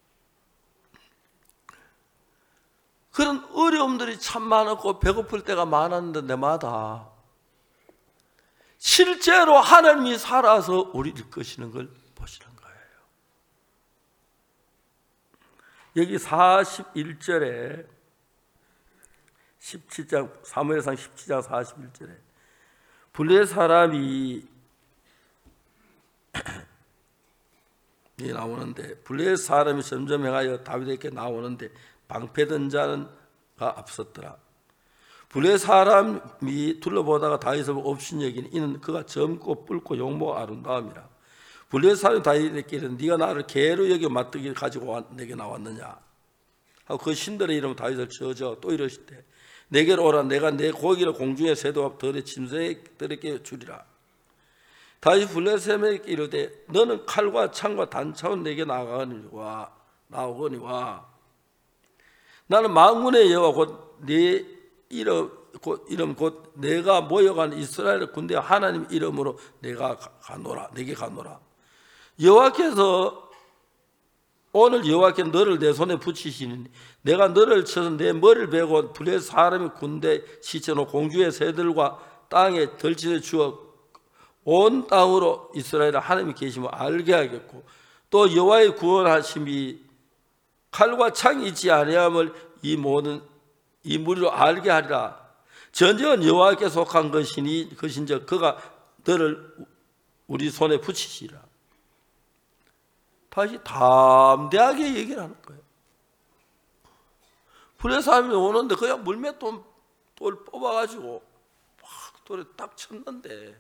그런 어려움들이 참 많았고 배고플 때가 많았는데 내마다 실제로 하나님이 살아서 우리를 끄시는 걸 보시는 거예요. 여기 사십일 절에 십칠 장 사무엘상 십칠 장 사십일 절에 블레 사람이 나오는데 블레 사람이 점점 행하여 다윗에게 나오는데 방패든 자가 앞섰더라. 블레 사람이 둘러보다가 다윗을 없인 여기는 이는 그가 젊고 붉고 용모가 아름다움이라. 블레 사람이 다윗에게 이르되 네가 나를 개로 여겨 맞들기를 가지고 내게 나왔느냐 하고 그 신들의 이름으로 다윗을 저저 또 이러시되 내게로 오라. 내가 내 고기를 공중에 새도 들에 짐승들에게 주리라. 다시 블레셋에게 이르되 너는 칼과 창과 단창은 내게 나가거니와 나오거니와 나는 만군의 여호와 곧 네 이름 곧 이름 곧 내가 모여간 이스라엘 군대 하나님 이름으로 내가 가노라. 내게 가노라. 여호와께서 오늘 여호와께 너를 내 손에 붙이시니 내가 너를 쳐서 내 머리를 베고 블레셋 사람의 군대 시체로 공주의 새들과 땅에 덜치에 주어 온 땅으로 이스라엘 하나님이 계심을 알게 하겠고 또 여호와의 구원하심이 칼과 창이 있지 아니함을 이 모든 이 무리로 알게 하리라. 전쟁은 여호와께 속한 것이니 것인즉 그가 너를 우리 손에 붙이시리라. 다시 담대하게 얘기를 하는 거예요. 블레셋 사람이 오는데 그냥 물맷돌 돌 뽑아가지고 막 돌에 딱 쳤는데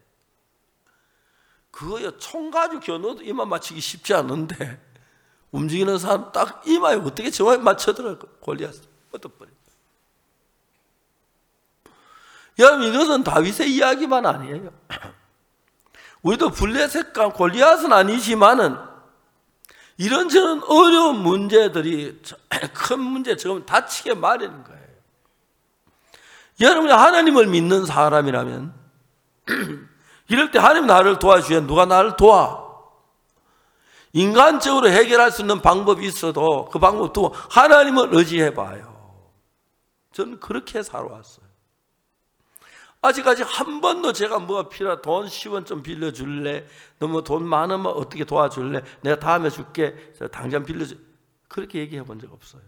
그거야 총 가지고 겨누어도 이마 맞추기 쉽지 않은데 움직이는 사람 딱 이마에 어떻게 정확히 맞춰더라. 골리앗 뻗어버려. 여러분 이것은 다윗의 이야기만 아니에요. 우리도 블레셋과 골리앗은 아니지만은 이런저런 어려운 문제들이 큰 문제처럼 닥치게 마련인 거예요. 여러분이 하나님을 믿는 사람이라면 이럴 때 하나님 나를 도와주야 누가 나를 도와? 인간적으로 해결할 수 있는 방법이 있어도 그 방법 두고 하나님을 의지해봐요. 저는 그렇게 살아왔어요. 아직까지 한 번도 제가 뭐가 필요하, 돈 십 원 좀 빌려줄래? 너무 돈 많으면 어떻게 도와줄래? 내가 다음에 줄게. 당장 빌려줘. 그렇게 얘기해 본 적 없어요.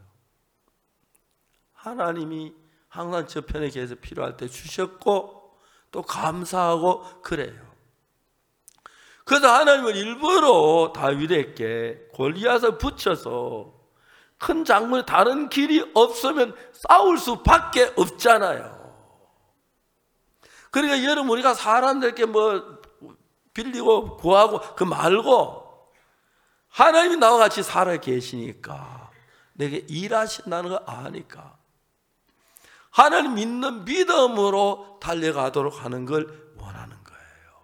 하나님이 항상 저 편에 계셔서 필요할 때 주셨고 또 감사하고 그래요. 그래서 하나님은 일부러 다윗에게 골리앗을 붙여서 큰 장군이 다른 길이 없으면 싸울 수밖에 없잖아요. 그러니까 여러분, 우리가 사람들께 뭐 빌리고 구하고 그 말고 하나님이 나와 같이 살아 계시니까, 내게 일하신다는 거 아니까 하나님 믿는 믿음으로 달려가도록 하는 걸 원하는 거예요.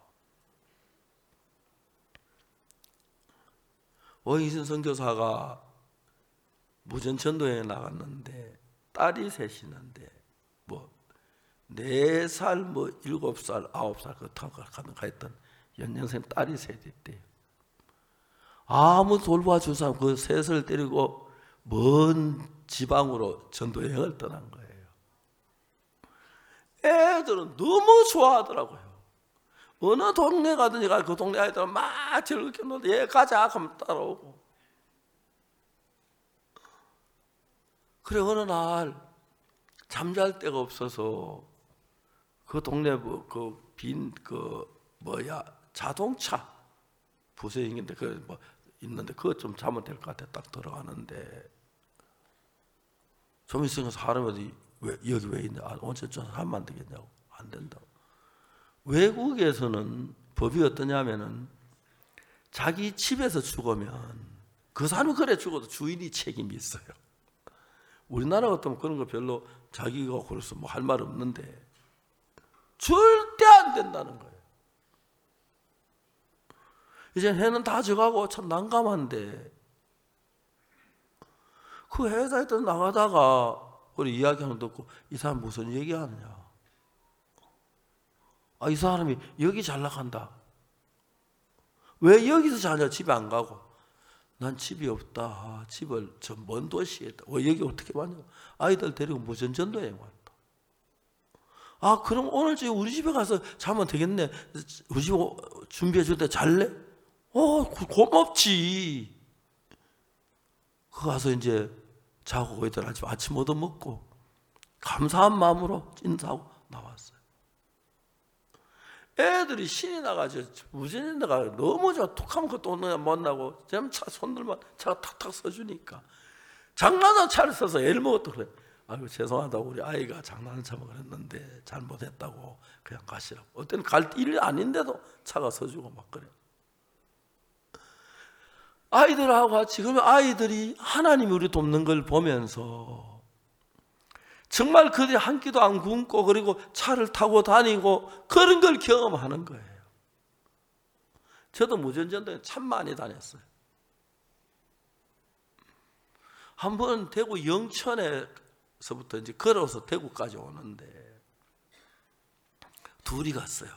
오인신 선교사가 무전 전도에 나갔는데 딸이 셋이는데 뭐 네 살, 뭐 일곱 살, 아홉 살 그렇다고 하였던 연년생 딸이 셋 있대요. 아무 돌봐줄 사람, 그 셋을 데리고 먼 지방으로 전도 여행을 떠난 거예요. 애들은 너무 좋아하더라고요. 어느 동네 가든지 그 동네 아이들은 막 즐겁게 놀고, 얘 가자 하면 따라오고. 그래, 어느 날 잠잘 데가 없어서 그 동네 그 빈 그 뭐야 자동차 부서인데 그 뭐 있는데 그거 좀 자면 될 것 같아. 딱 들어가는데 좀 있으면 사람이 왜 여기 왜 있냐? 아, 언제 좀 하면 안 되겠냐고. 안 된다고. 외국에서는 법이 어떠냐면은 자기 집에서 죽으면 그 사람이 그래 죽어도 주인이 책임이 있어요. 우리나라 같으면 그런 거 별로 자기가 그래서 뭐 할 말 없는데 절대 안 된다는 거예요. 이제 해는 다 져가고 참 난감한데 그 회사에 또 나가다가 우리 이야기하는 거 듣고 이 사람 무슨 얘기하느냐. 아, 이 사람이 여기 잘 나간다. 왜 여기서 자냐? 집에 안 가고. 난 집이 없다. 아, 집을 저 먼 도시에 있다. 왜 여기 어떻게 왔냐? 아이들 데리고 무전 전도여행 왔다. 아, 그럼 오늘 저희 우리 집에 가서 자면 되겠네. 우리 집 준비해 줄 때 잘래? 어, 고맙지. 그 가서 이제 자고 거기다 아침 아침 얻어 먹고 감사한 마음으로 인사하고 나왔어요. 애들이 신이 나가지고 무전인데가 너무 좋아. 툭하면 그것도 못 나고 차 손들만 차가 탁탁 서주니까 장난한 차를 써서 애를 먹었다 그래. 아이고 죄송하다고 우리 아이가 장난한 차만 그랬는데 잘못했다고 그냥 가시라고. 어때는 갈 일 아닌데도 차가 서주고 막 그래. 아이들하고 같이, 그러면 아이들이 하나님이 우리 돕는 걸 보면서 정말 그들이 한 끼도 안 굶고 그리고 차를 타고 다니고 그런 걸 경험하는 거예요. 저도 무전전도에 참 많이 다녔어요. 한 번 대구 영천에서부터 이제 걸어서 대구까지 오는데 둘이 갔어요.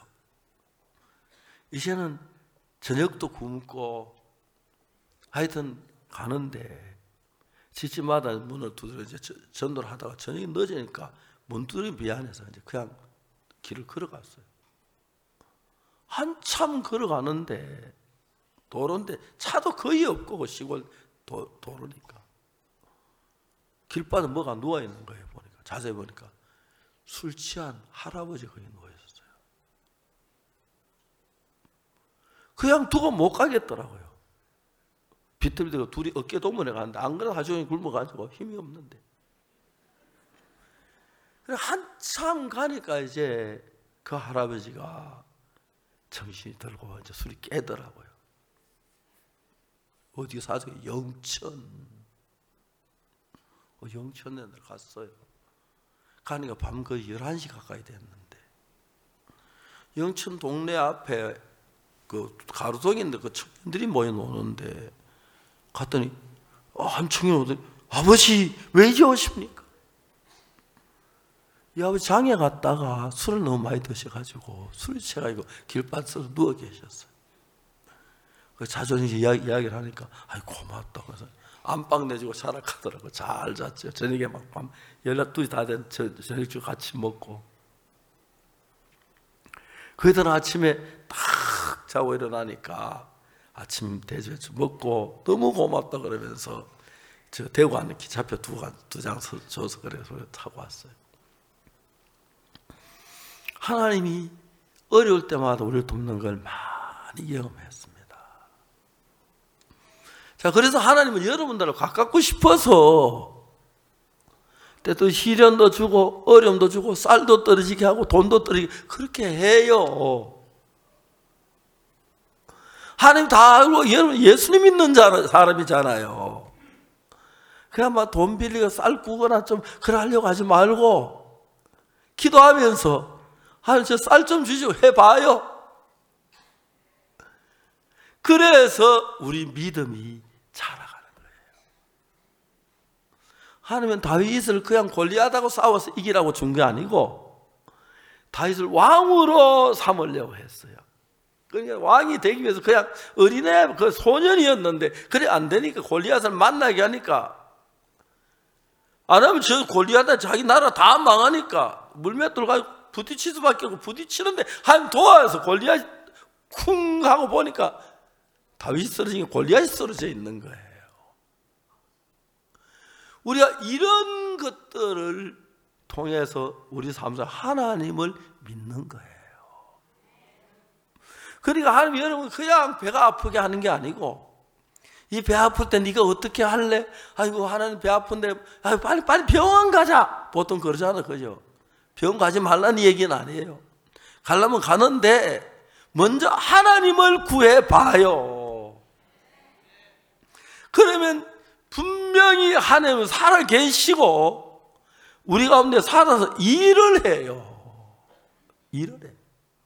이제는 저녁도 굶고 하여튼 가는데 집집마다 문을 두드려 이제 전도를 하다가 저녁이 늦으니까 문 두드리기 미안해서 이제 그냥 길을 걸어갔어요. 한참 걸어가는데 도로인데 차도 거의 없고 시골 도, 도로니까 길바닥에 뭐가 누워 있는 거예요. 보니까 자세히 보니까 술 취한 할아버지 거기 누워 있었어요. 그냥 두고 못 가겠더라고요. 비틀비틀 둘이 어깨 동무에 가는데 안 그래도 하루 종일 굶어가지고 힘이 없는데 한참 가니까 이제 그 할아버지가 정신이 들고 이제 술이 깨더라고요. 어디 사서 영천 영천에 갔어요. 가니까 밤 거의 열한 시 가까이 됐는데 영천 동네 앞에 그 가로등인데 그 청년들이 모여 노는데 갔더니 한 청년 오더니 아버지 왜 이제 오십니까? 이 아버지 장에 갔다가 술을 너무 많이 드셔가지고 술이 취해가지고 길바닥에 누워 계셨어요. 그 자주 이야기, 이야기를 하니까 아이 고맙다고 해서 안방 내주고 자락하더라고. 잘 잤죠. 저녁에 막 밤 연락 두시 다 된 저녁주 같이 먹고 그들 아침에 딱 자고 일어나니까 아침 대접해서 먹고 너무 고맙다 그러면서 저 대구 가는 기차표 두장 줘서 그래서 타고 왔어요. 하나님이 어려울 때마다 우리를 돕는 걸 많이 경험했습니다. 자, 그래서 하나님은 여러분들을 가깝고 싶어서 때또 시련도 주고 어려움도 주고 쌀도 떨어지게 하고 돈도 떨어지게 그렇게 해요. 하나님 다 알고 여러분 예수님 믿는 사람이잖아요. 그냥 막 돈 빌리고 쌀 구거나 좀 그래 하려고 하지 말고 기도하면서 하나님 저 쌀 좀 주시고 해봐요. 그래서 우리 믿음이 자라가는 거예요. 하나님은 다윗을 그냥 골리앗하고 싸워서 이기라고 준 게 아니고 다윗을 왕으로 삼으려고 했어요. 그러니까 왕이 되기 위해서 그냥 어린애 그 소년이었는데 그래 안 되니까 골리앗을 만나게 하니까 안 하면 저 골리앗은 자기 나라 다 망하니까 물맷돌 가지고 부딪힐 수밖에 없고 부딪히는데 하나님 도와서 골리앗이 쿵 하고 보니까 다윗이 쓰러지니까 골리앗이 쓰러져 있는 거예요. 우리가 이런 것들을 통해서 우리 삶에서 하나님을 믿는 거예요. 그러니까 하나님 여러분 그냥 배가 아프게 하는 게 아니고 이 배 아플 때 네가 어떻게 할래? 아이고 하나님 배 아픈데 아이고, 빨리 빨리 병원 가자. 보통 그러잖아, 그죠? 병원 가지 말라는 얘기는 아니에요. 가려면 가는데 먼저 하나님을 구해봐요. 그러면 분명히 하나님은 살아 계시고 우리 가운데 살아서 일을 해요. 일을 해요.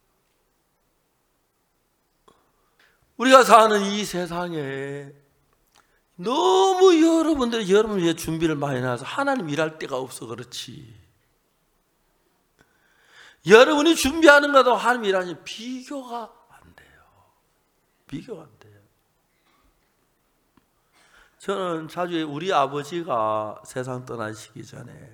우리가 사는 이 세상에 너무 여러분들이 여러분을 위해 준비를 많이 해놔서 하나님 일할 데가 없어 그렇지. 여러분이 준비하는 것도 하나님 일하니 비교가 안 돼요. 비교가 안 돼요. 저는 자주 우리 아버지가 세상 떠나시기 전에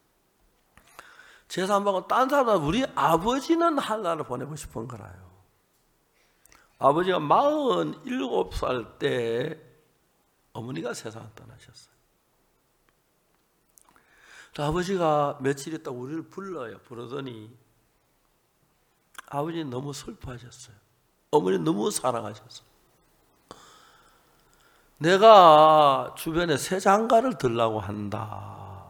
제사함하고 딴 사람은 우리 아버지는 한나라를 보내고 싶은 거라요. 아버지가 마흔일곱 살 때 어머니가 세상을 떠나셨어요. 아버지가 며칠 있다 우리를 불러요. 부르더니 아버지는 너무 슬퍼하셨어요. 어머니 너무 사랑하셨어요. 내가 주변에 새 장가를 들라고 한다.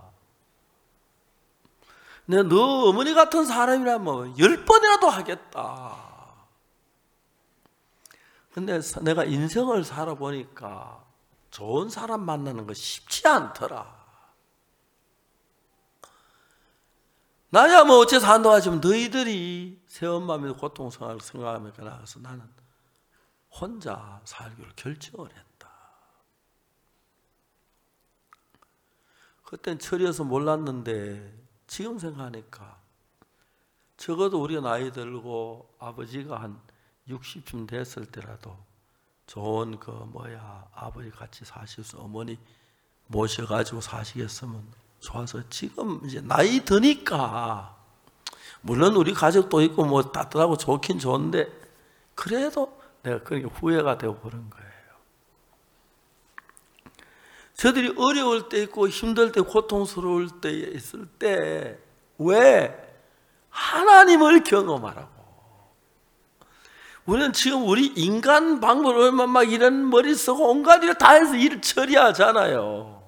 내가 너 어머니 같은 사람이라면 열 번이라도 하겠다. 근데 내가 인생을 살아보니까 좋은 사람 만나는 거 쉽지 않더라. 나야 뭐 어째 산다고 하지만 너희들이 새엄마의 고통스러운 생각하며 나가서 나는 혼자 살기로 결정을 했다. 그땐 철이어서 몰랐는데 지금 생각하니까 적어도 우리가 나이 들고 아버지가 한 육십쯤 됐을 때라도 좋은 그 뭐야 아버지 같이 사셔서 어머니 모셔가지고 사시겠으면 좋아서 지금 이제 나이 드니까 물론 우리 가족도 있고 뭐 따뜻하고 좋긴 좋은데 그래도 내가 그러니까 후회가 되고 그런 거예요. 저들이 어려울 때 있고 힘들 때 고통스러울 때 있을 때 왜 하나님을 경험하라고. 우리는 지금 우리 인간 방법으로 막 이런 머리 쓰고 온갖 일을 다 해서 일을 처리하잖아요.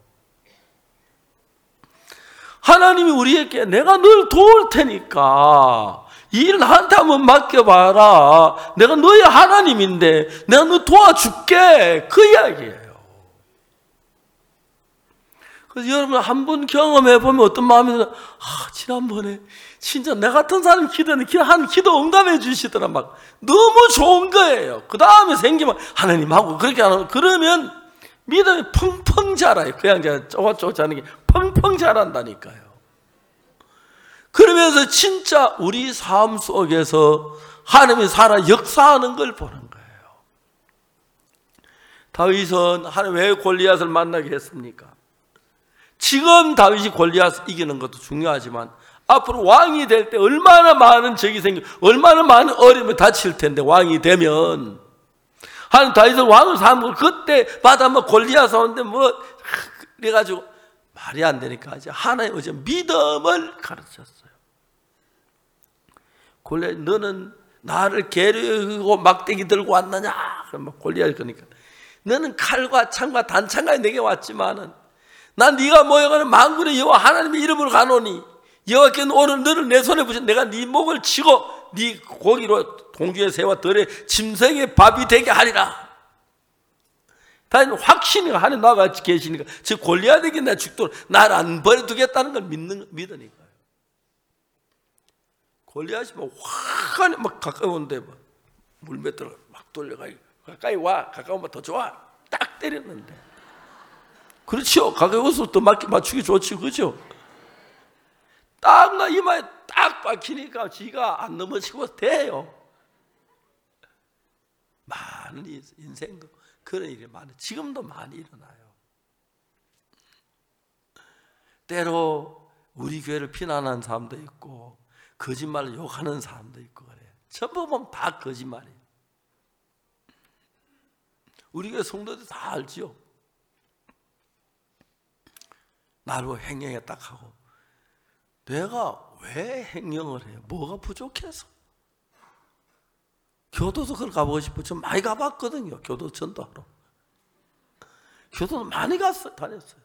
하나님이 우리에게 내가 널 도울 테니까 이 일 나한테 한번 맡겨봐라. 내가 너의 하나님인데 내가 너 도와줄게. 그 이야기예요. 그래서 여러분 한 번 경험해보면 어떤 마음이 들어요? 아, 지난번에 진짜 내 같은 사람 기도했는데 한 기도 응답해 주시더라. 막 너무 좋은 거예요. 그 다음에 생기면 하나님하고 그렇게 안 하고 그러면 믿음이 펑펑 자라요. 그냥 제가 쪼가쪼가 자는 게 펑펑 자란다니까요. 그러면서 진짜 우리 삶 속에서 하나님이 살아 역사하는 걸 보는 거예요. 다윗은 하나님 왜 골리앗을 만나게 했습니까? 지금 다윗이 골리앗을 이기는 것도 중요하지만 앞으로 왕이 될 때 얼마나 많은 적이 생겨, 얼마나 많은 어려움을 다칠 텐데 왕이 되면. 하나님 다윗을 왕을 삼고 그때 바다 뭐 골리앗 오는데 뭐 그래가지고 말이 안 되니까 이제 하나님 어제 믿음을 가르쳤어요. 골리앗 너는 나를 괴롭히고 막대기 들고 왔느냐? 그러면 골리앗이 그러니까 너는 칼과 창과 단창과 내게 왔지만은 난 네가 모여가는 만군의 여호와 하나님의 이름으로 가노니 여호와께는 오늘 너를 내 손에 부신 내가 네 목을 치고 네 고기로 공중의 새와 들의 짐승의 밥이 되게 하리라. 다른 확신이 하나님 나가 계시니까 즉 골리앗에게 나 죽도록 나를 안 버려두겠다는 걸 믿는 믿으니까요. 골리앗이 막 확 막 가까운데 막 물맷돌을 막 돌려가 가까이 와 가까우면 더 좋아 딱 때렸는데 그렇죠. 가까이 와서 또 맞추기 좋지 그죠? 딱 나 이마에 딱 박히니까 지가 안 넘어지고 돼요. 많은 인생도 그런 일이 많아요. 지금도 많이 일어나요. 때로 우리 교회를 비난하는 사람도 있고 거짓말을 욕하는 사람도 있고 그래요. 전부 보면 다 거짓말이에요. 우리 교회 성도들 다 알죠. 나로 행령에 딱 하고 내가 왜 행령을 해요? 뭐가 부족해서? 교도소 그걸 가보고 싶어. 저 많이 가봤거든요. 교도 전도하러. 교도도 많이 갔어요. 다녔어요.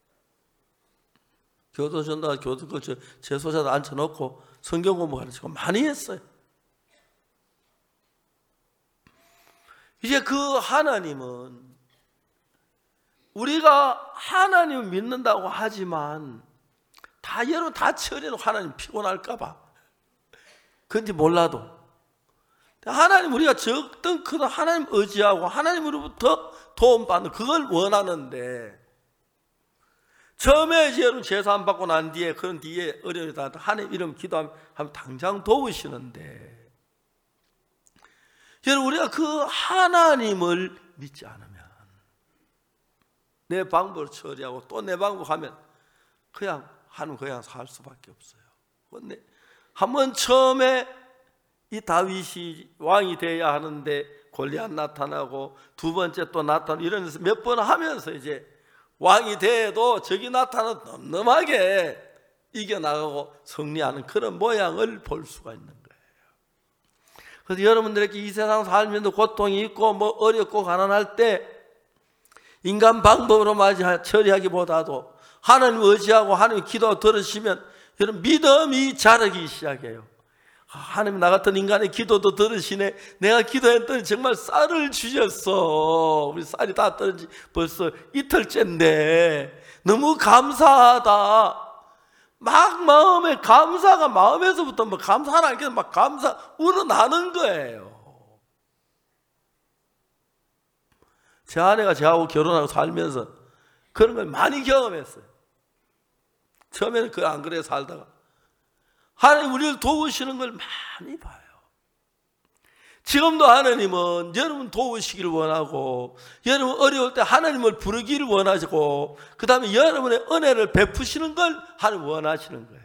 교도 전도하러 교도 그 재소자도 앉혀놓고 성경 공부 가르치고 많이 했어요. 이제 그 하나님은 우리가 하나님을 믿는다고 하지만 다 여러분 다 처리해놓고 하나님 피곤할까봐 그런지 몰라도 하나님 우리가 적든 크든 하나님 의지하고 하나님으로부터 도움받는 그걸 원하는데 처음에 이제 여러분 제사 안 받고 난 뒤에 그런 뒤에 어려움이 다 하나님 이름 기도하면 당장 도우시는데 여러분 우리가 그 하나님을 믿지 않으면 내 방법을 처리하고 또 내 방법 하면 그냥 하는 그냥 살 수밖에 없어요. 근데 한번 처음에 이 다윗이 왕이 돼야 하는데 골리앗 나타나고 두 번째 또 나타나고 이러면서 몇 번 하면서 이제 왕이 돼도 적이 나타나 늠름하게 이겨나가고 승리하는 그런 모양을 볼 수가 있는 거예요. 그래서 여러분들에게 이 세상 살면서 고통이 있고 뭐 어렵고 가난할 때 인간 방법으로 맞이 처리하기보다도 하나님 의지하고 하나님 기도 들으시면 여러분 믿음이 자라기 시작해요. 하나님 나 같은 인간의 기도도 들으시네. 내가 기도했더니 정말 쌀을 주셨어. 우리 쌀이 다 떨어진 지 벌써 이틀째인데 너무 감사하다. 막 마음에 감사가 마음에서부터 뭐 감사하는 게 막 감사 우러나는 거예요. 제 아내가 저하고 결혼하고 살면서 그런 걸 많이 경험했어요. 처음에는 그 안 그래 살다가 하나님 우리를 도우시는 걸 많이 봐요. 지금도 하나님은 여러분 도우시기를 원하고 여러분 어려울 때 하나님을 부르기를 원하시고 그 다음에 여러분의 은혜를 베푸시는 걸 하나님 원하시는 거예요.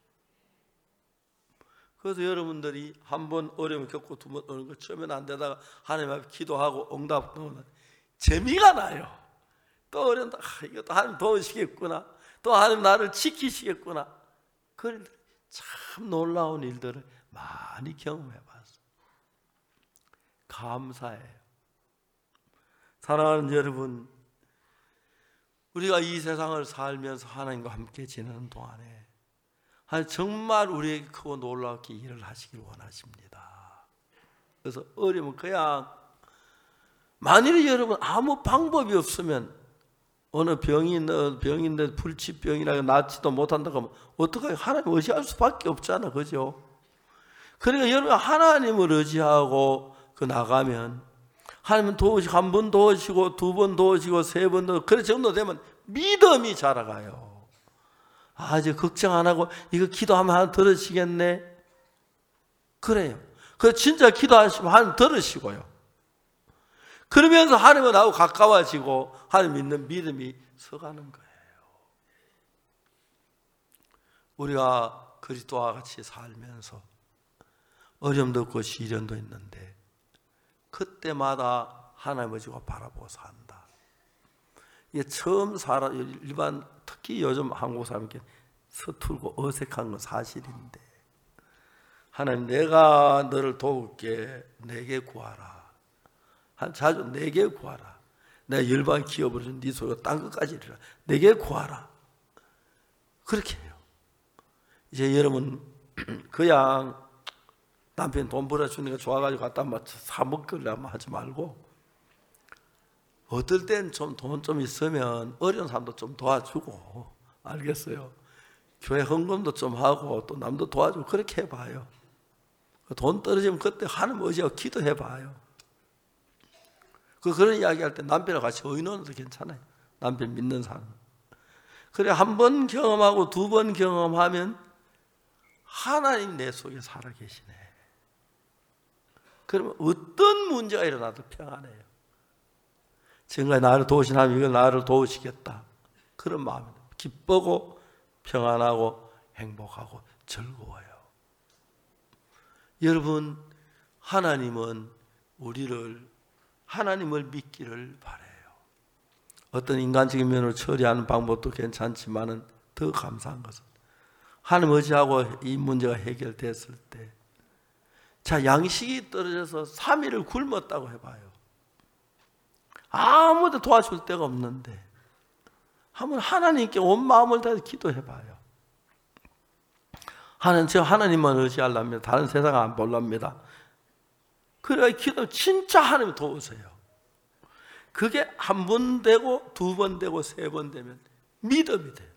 그래서 여러분들이 한 번 어려움을 겪고 두 번 오는 거 처음에는 안 되다가 하나님 앞에 기도하고 응답 오는 재미가 나요. 또 어려운다. 아, 이것도 하나님 도우시겠구나. 또 하나님 나를 지키시겠구나. 그런 참 놀라운 일들을 많이 경험해 봤어요. 감사해요. 사랑하는 여러분, 우리가 이 세상을 살면서 하나님과 함께 지내는 동안에 하나님 정말 우리에게 크고 놀랍게 일을 하시길 원하십니다. 그래서 어려우면 그냥 만일에 여러분 아무 방법이 없으면 어느 병이 있는 병인데 불치병이라 낫지도 못한다고 하면 어떡해요? 하나님 의지할 수밖에 없잖아, 그죠? 그러니까 여러분 하나님을 의지하고 그 나가면 하나님은 도우시고 한 번 도우시고 두 번 도우시고 세 번 도우시고 그래 정도 되면 믿음이 자라가요. 아 이제 걱정 안 하고 이거 기도하면 하나님 들으시겠네. 그래요. 그 진짜 기도하시면 하나님 들으시고요. 그러면서 하나님은 나하고 가까워지고 하나님 믿는 믿음이 서가는 거예요. 우리가 그리스도와 같이 살면서 어려움도 없고 시련도 있는데 그때마다 하나님을 지고 바라보고 산다. 이게 처음 살아 일반 특히 요즘 한국 사람에게 서툴고 어색한 건 사실인데 하나님 내가 너를 도울게 내게 구하라. 한 자주 내게 구하라. 내가 열방 기업을 준 네 소리가 땅 끝까지 이르라. 내게 구하라. 그렇게 해요. 이제 여러분 그냥 남편 돈 벌어주는 게 좋아가지고 갖다 사 먹으려면 하지 말고 어떨 땐 좀 돈 좀 있으면 어려운 사람도 좀 도와주고 알겠어요? 교회 헌금도 좀 하고 또 남도 도와주고 그렇게 해봐요. 돈 떨어지면 그때 하나님 의지하고 기도해봐요. 그 그런 이야기 할 때 남편과 같이 의논해도 괜찮아요. 남편 믿는 사람. 그래 한 번 경험하고 두 번 경험하면 하나님 내 속에 살아계시네. 그러면 어떤 문제가 일어나도 평안해요. 지금까지 나를 도우신 하나님 이거 나를 도우시겠다. 그런 마음입니다. 기쁘고 평안하고 행복하고 즐거워요. 여러분 하나님은 우리를 하나님을 믿기를 바라요. 어떤 인간적인 면으로 처리하는 방법도 괜찮지만은 더 감사한 것은 하나님 의지하고 이 문제가 해결됐을 때 자 양식이 떨어져서 삼 일을 굶었다고 해봐요. 아무도 도와줄 데가 없는데 한번 하나님께 온 마음을 다해서 기도해봐요. 하나님 저 하나님만 의지하랍니다. 다른 세상 안 볼랍니다. 그래 기도 진짜 하나님 도우세요. 그게 한 번 되고 두 번 되고 세 번 되면 믿음이 돼요.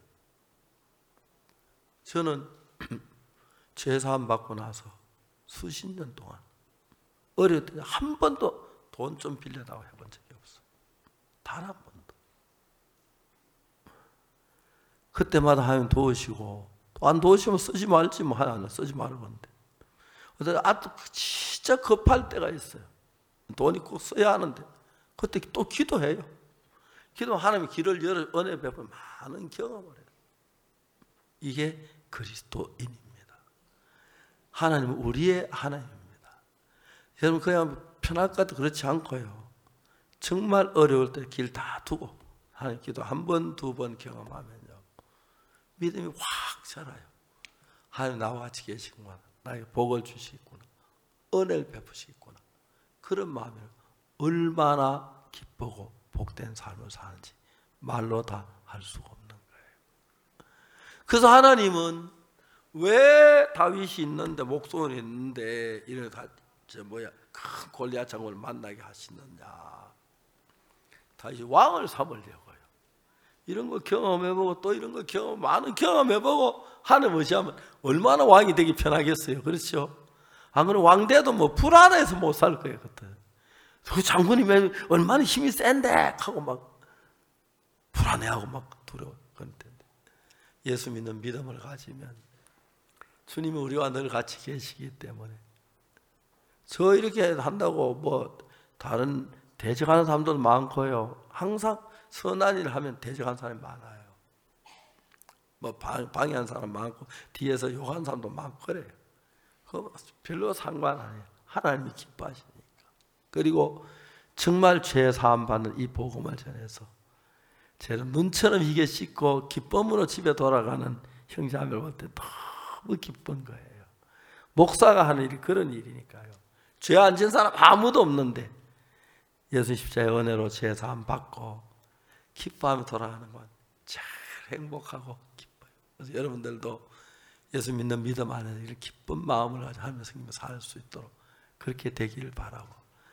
저는 죄사함 받고 나서 수십 년 동안 어려울 때 한 번도 돈 좀 빌려다가 해본 적이 없어요. 단 한 번도. 그때마다 하나님 도우시고 또 안 도우시면 쓰지 말지 뭐 하나 쓰지 말건데. 아, 진짜 급할 때가 있어요. 돈이 꼭 써야 하는데 그때 또 기도해요. 기도하면 하나님이 길을 열어 은혜 베풀어 많은 경험을 해요. 이게 그리스도인입니다. 하나님은 우리의 하나님입니다. 여러분 그냥 편할 것 같아 그렇지 않고요. 정말 어려울 때 길 다 두고 하나님 기도 한 번, 두 번 경험하면요. 믿음이 확 자라요. 하나님 나와 같이 계시구나. 나에게 복을 주시겠구나. 은혜를 베푸시겠구나. 그런 마음이 얼마나 기쁘고 복된 삶을 사는지 말로 다 할 수가 없는 거예요. 그래서 하나님은 왜 다윗이 있는데 목소리 있는데 이런 저 뭐야 큰 골리앗 장군을 만나게 하시느냐? 다시 왕을 삼으려고요. 이런 거 경험해보고 또 이런 거 경험 많은 경험해보고 하나님 의지하면 얼마나 왕이 되기 편하겠어요. 그렇죠? 안 그러면 왕대도 뭐 불안해서 못 살 거예요. 그때 그 장군이 얼마나 힘이 센데 하고 막 불안해하고 막 두려워 그럴 텐데 예수 믿는 믿음을 가지면 주님이 우리와 늘 같이 계시기 때문에 저 이렇게 한다고 뭐 다른 대적하는 사람도 많고요. 항상 선한 일을 하면 대적하는 사람이 많아요. 뭐 방해한 사람 많고 뒤에서 욕하는 사람도 많고 그래요. 그거 별로 상관 아니에요. 하나님이 기뻐하시니까. 그리고 정말 죄 사함 받는 이 복음을 전해서 죄를 눈처럼 희게 씻고 기쁨으로 집에 돌아가는 형제자매를 볼 때 너무 기쁜 거예요. 목사가 하는 일이 그런 일이니까요. 죄 안 지은 사람 아무도 없는데 예수 십자가의 은혜로 죄 사함 받고 기뻐하며 돌아가는 건 참 행복하고 기뻐요. 그래서 여러분들도 예수 믿는 믿음 안에 이런 기쁜 마음을 가지고 하나님의 성김을 살 수 있도록 그렇게 되기를 바라고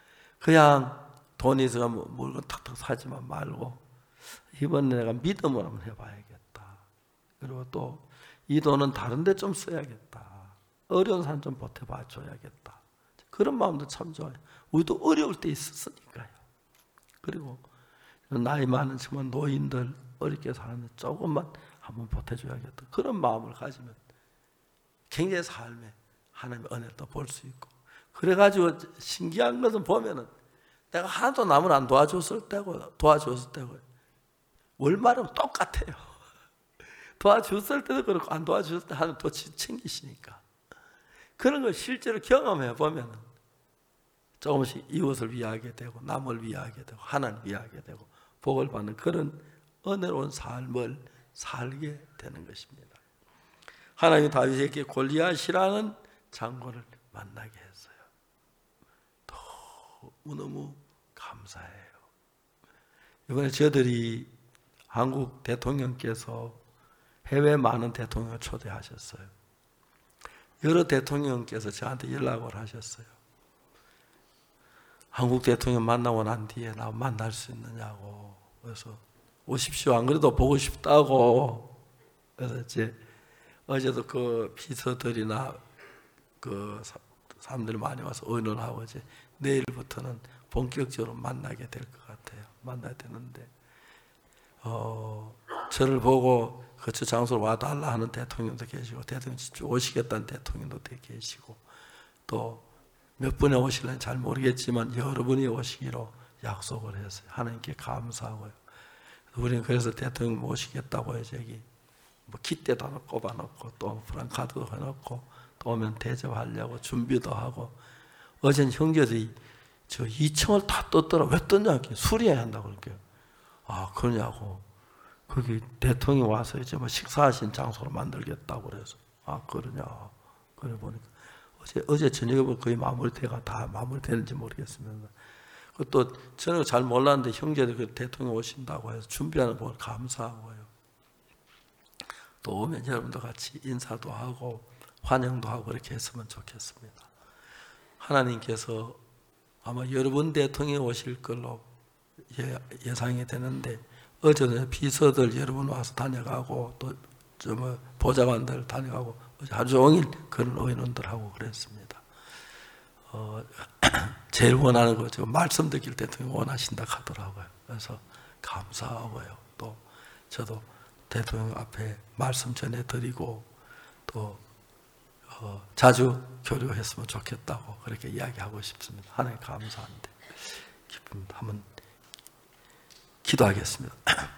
그냥 돈이 있어가 물건 탁탁 사지만 말고 이번에 내가 믿음으로 한번 해봐야겠다. 그리고 또 이 돈은 다른 데 좀 써야겠다. 어려운 사람 좀 보태봐 줘야겠다. 그런 마음도 참 좋아요. 우리도 어려울 때 있었으니까요. 그리고 나이 많은 정말 노인들 어렵게 사는데 조금만 한번 보태줘야겠다. 그런 마음을 가지면 굉장히 삶에 하나님의 은혜를 또 볼 수 있고 그래가지고 신기한 것은 보면은 내가 하나도 남을 안 도와줬을 때고 도와줬을 때고 월말은 똑같아요. 도와줬을 때도 그렇고 안 도와줬을 때 하나님 또 챙기시니까 그런 걸 실제로 경험해 보면 조금씩 이웃을 위하게 되고 남을 위하게 되고 하나님 위하게 되고 복을 받는 그런 은혜로운 삶을 살게 되는 것입니다. 하나님이 다윗에게 골리앗이라는 장군을 만나게 했어요. 너무 감사해요. 이번에 저희들이 한국 대통령께서 해외 많은 대통령을 초대하셨어요. 여러 대통령께서 저한테 연락을 하셨어요. 한국 대통령 만나고 난 뒤에 나 만날 수 있느냐고. 그래서 오십시오. 안 그래도 보고 싶다고. 그래서 이제 어제도 그 비서들이나 그 사람들이 많이 와서 의논하고 이제 내일부터는 본격적으로 만나게 될 것 같아요. 만나야 되는데 어, 저를 보고 거처 장소로 와달라 하는 대통령도 계시고 대통령 직접 오시겠다는 대통령도 계시고 또 몇 분에 오실는지 잘 모르겠지만 여러분이 오시기로 약속을 했어요. 하나님께 감사하고요. 우리는 그래서 대통령 모시겠다고 해서 여기 뭐 깃대도 하나 꼽아놓고 또 프랑카드도 해놓고 또 오면 대접하려고 준비도 하고 어제는 형제들이 저 이 층을 다 떴더라. 왜 떴냐? 수리해야 한다고 그럴게요. 아, 그러냐고. 거기 대통령이 와서 이제 뭐 식사하신 장소로 만들겠다고 그래서. 아, 그러냐. 그래 보니까. 어제, 어제 저녁에 보면 거의 마무리돼가 다 마무리되는지 모르겠습니다. 또 저는 잘 몰랐는데 형제들 그 대통령 오신다고 해서 준비하는 걸 감사하고요. 또 오면 여러분도 같이 인사도 하고 환영도 하고 그렇게 했으면 좋겠습니다. 하나님께서 아마 여러분 대통령이 오실 걸로 예, 예상이 되는데 어제는 비서들 여러분 와서 다녀가고 또 뭐 보좌관들 다녀가고 하루 종일 그런 의논들하고 그랬습니다. 어, 제일 원하는 거 지금 말씀 듣길 대통령 원하신다 하더라고요. 그래서 감사하고요. 또 저도 대통령 앞에 말씀 전해드리고 또 어, 자주 교류했으면 좋겠다고 그렇게 이야기하고 싶습니다. 하나님 감사한데 기쁩니다. 한번 기도하겠습니다.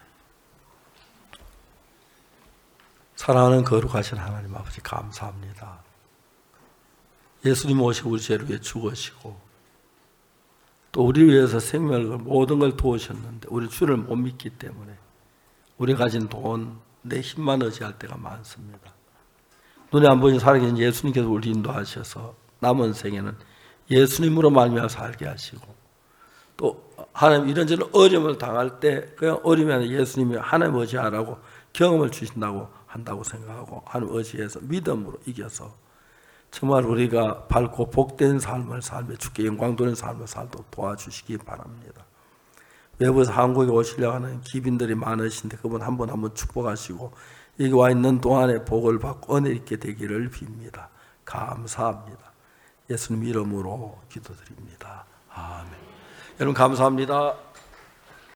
사랑하는 거룩하신 하나님 아버지 감사합니다. 예수님 오시고 우리 죄를 위해 죽으시고 또 우리 위해서 생명을 모든 걸 도우셨는데 우리 주를 못 믿기 때문에 우리 가진 돈, 내 힘만 의지할 때가 많습니다. 눈에 안 보이는 살아계신 예수님께서 우리 인도하셔서 남은 생에는 예수님으로 말미암아 살게 하시고 또 하나님 이런저런 어려움을 당할 때 그냥 어려움이 아니라 예수님이 하나님 의지하라고 경험을 주신다고 한다고 생각하고 하나님 의지해서 믿음으로 이겨서 정말 우리가 밝고 복된 삶을 살며 주께 영광 돌리는 삶을 살도록 도와주시기 바랍니다. 외부에서 한국에 오시려고 하는 기빈들이 많으신데 그분 한 분 한 분 축복하시고 여기 와 있는 동안에 복을 받고 은혜 있게 되기를 빕니다. 감사합니다. 예수님 이름으로 기도드립니다. 아멘. 여러분 감사합니다.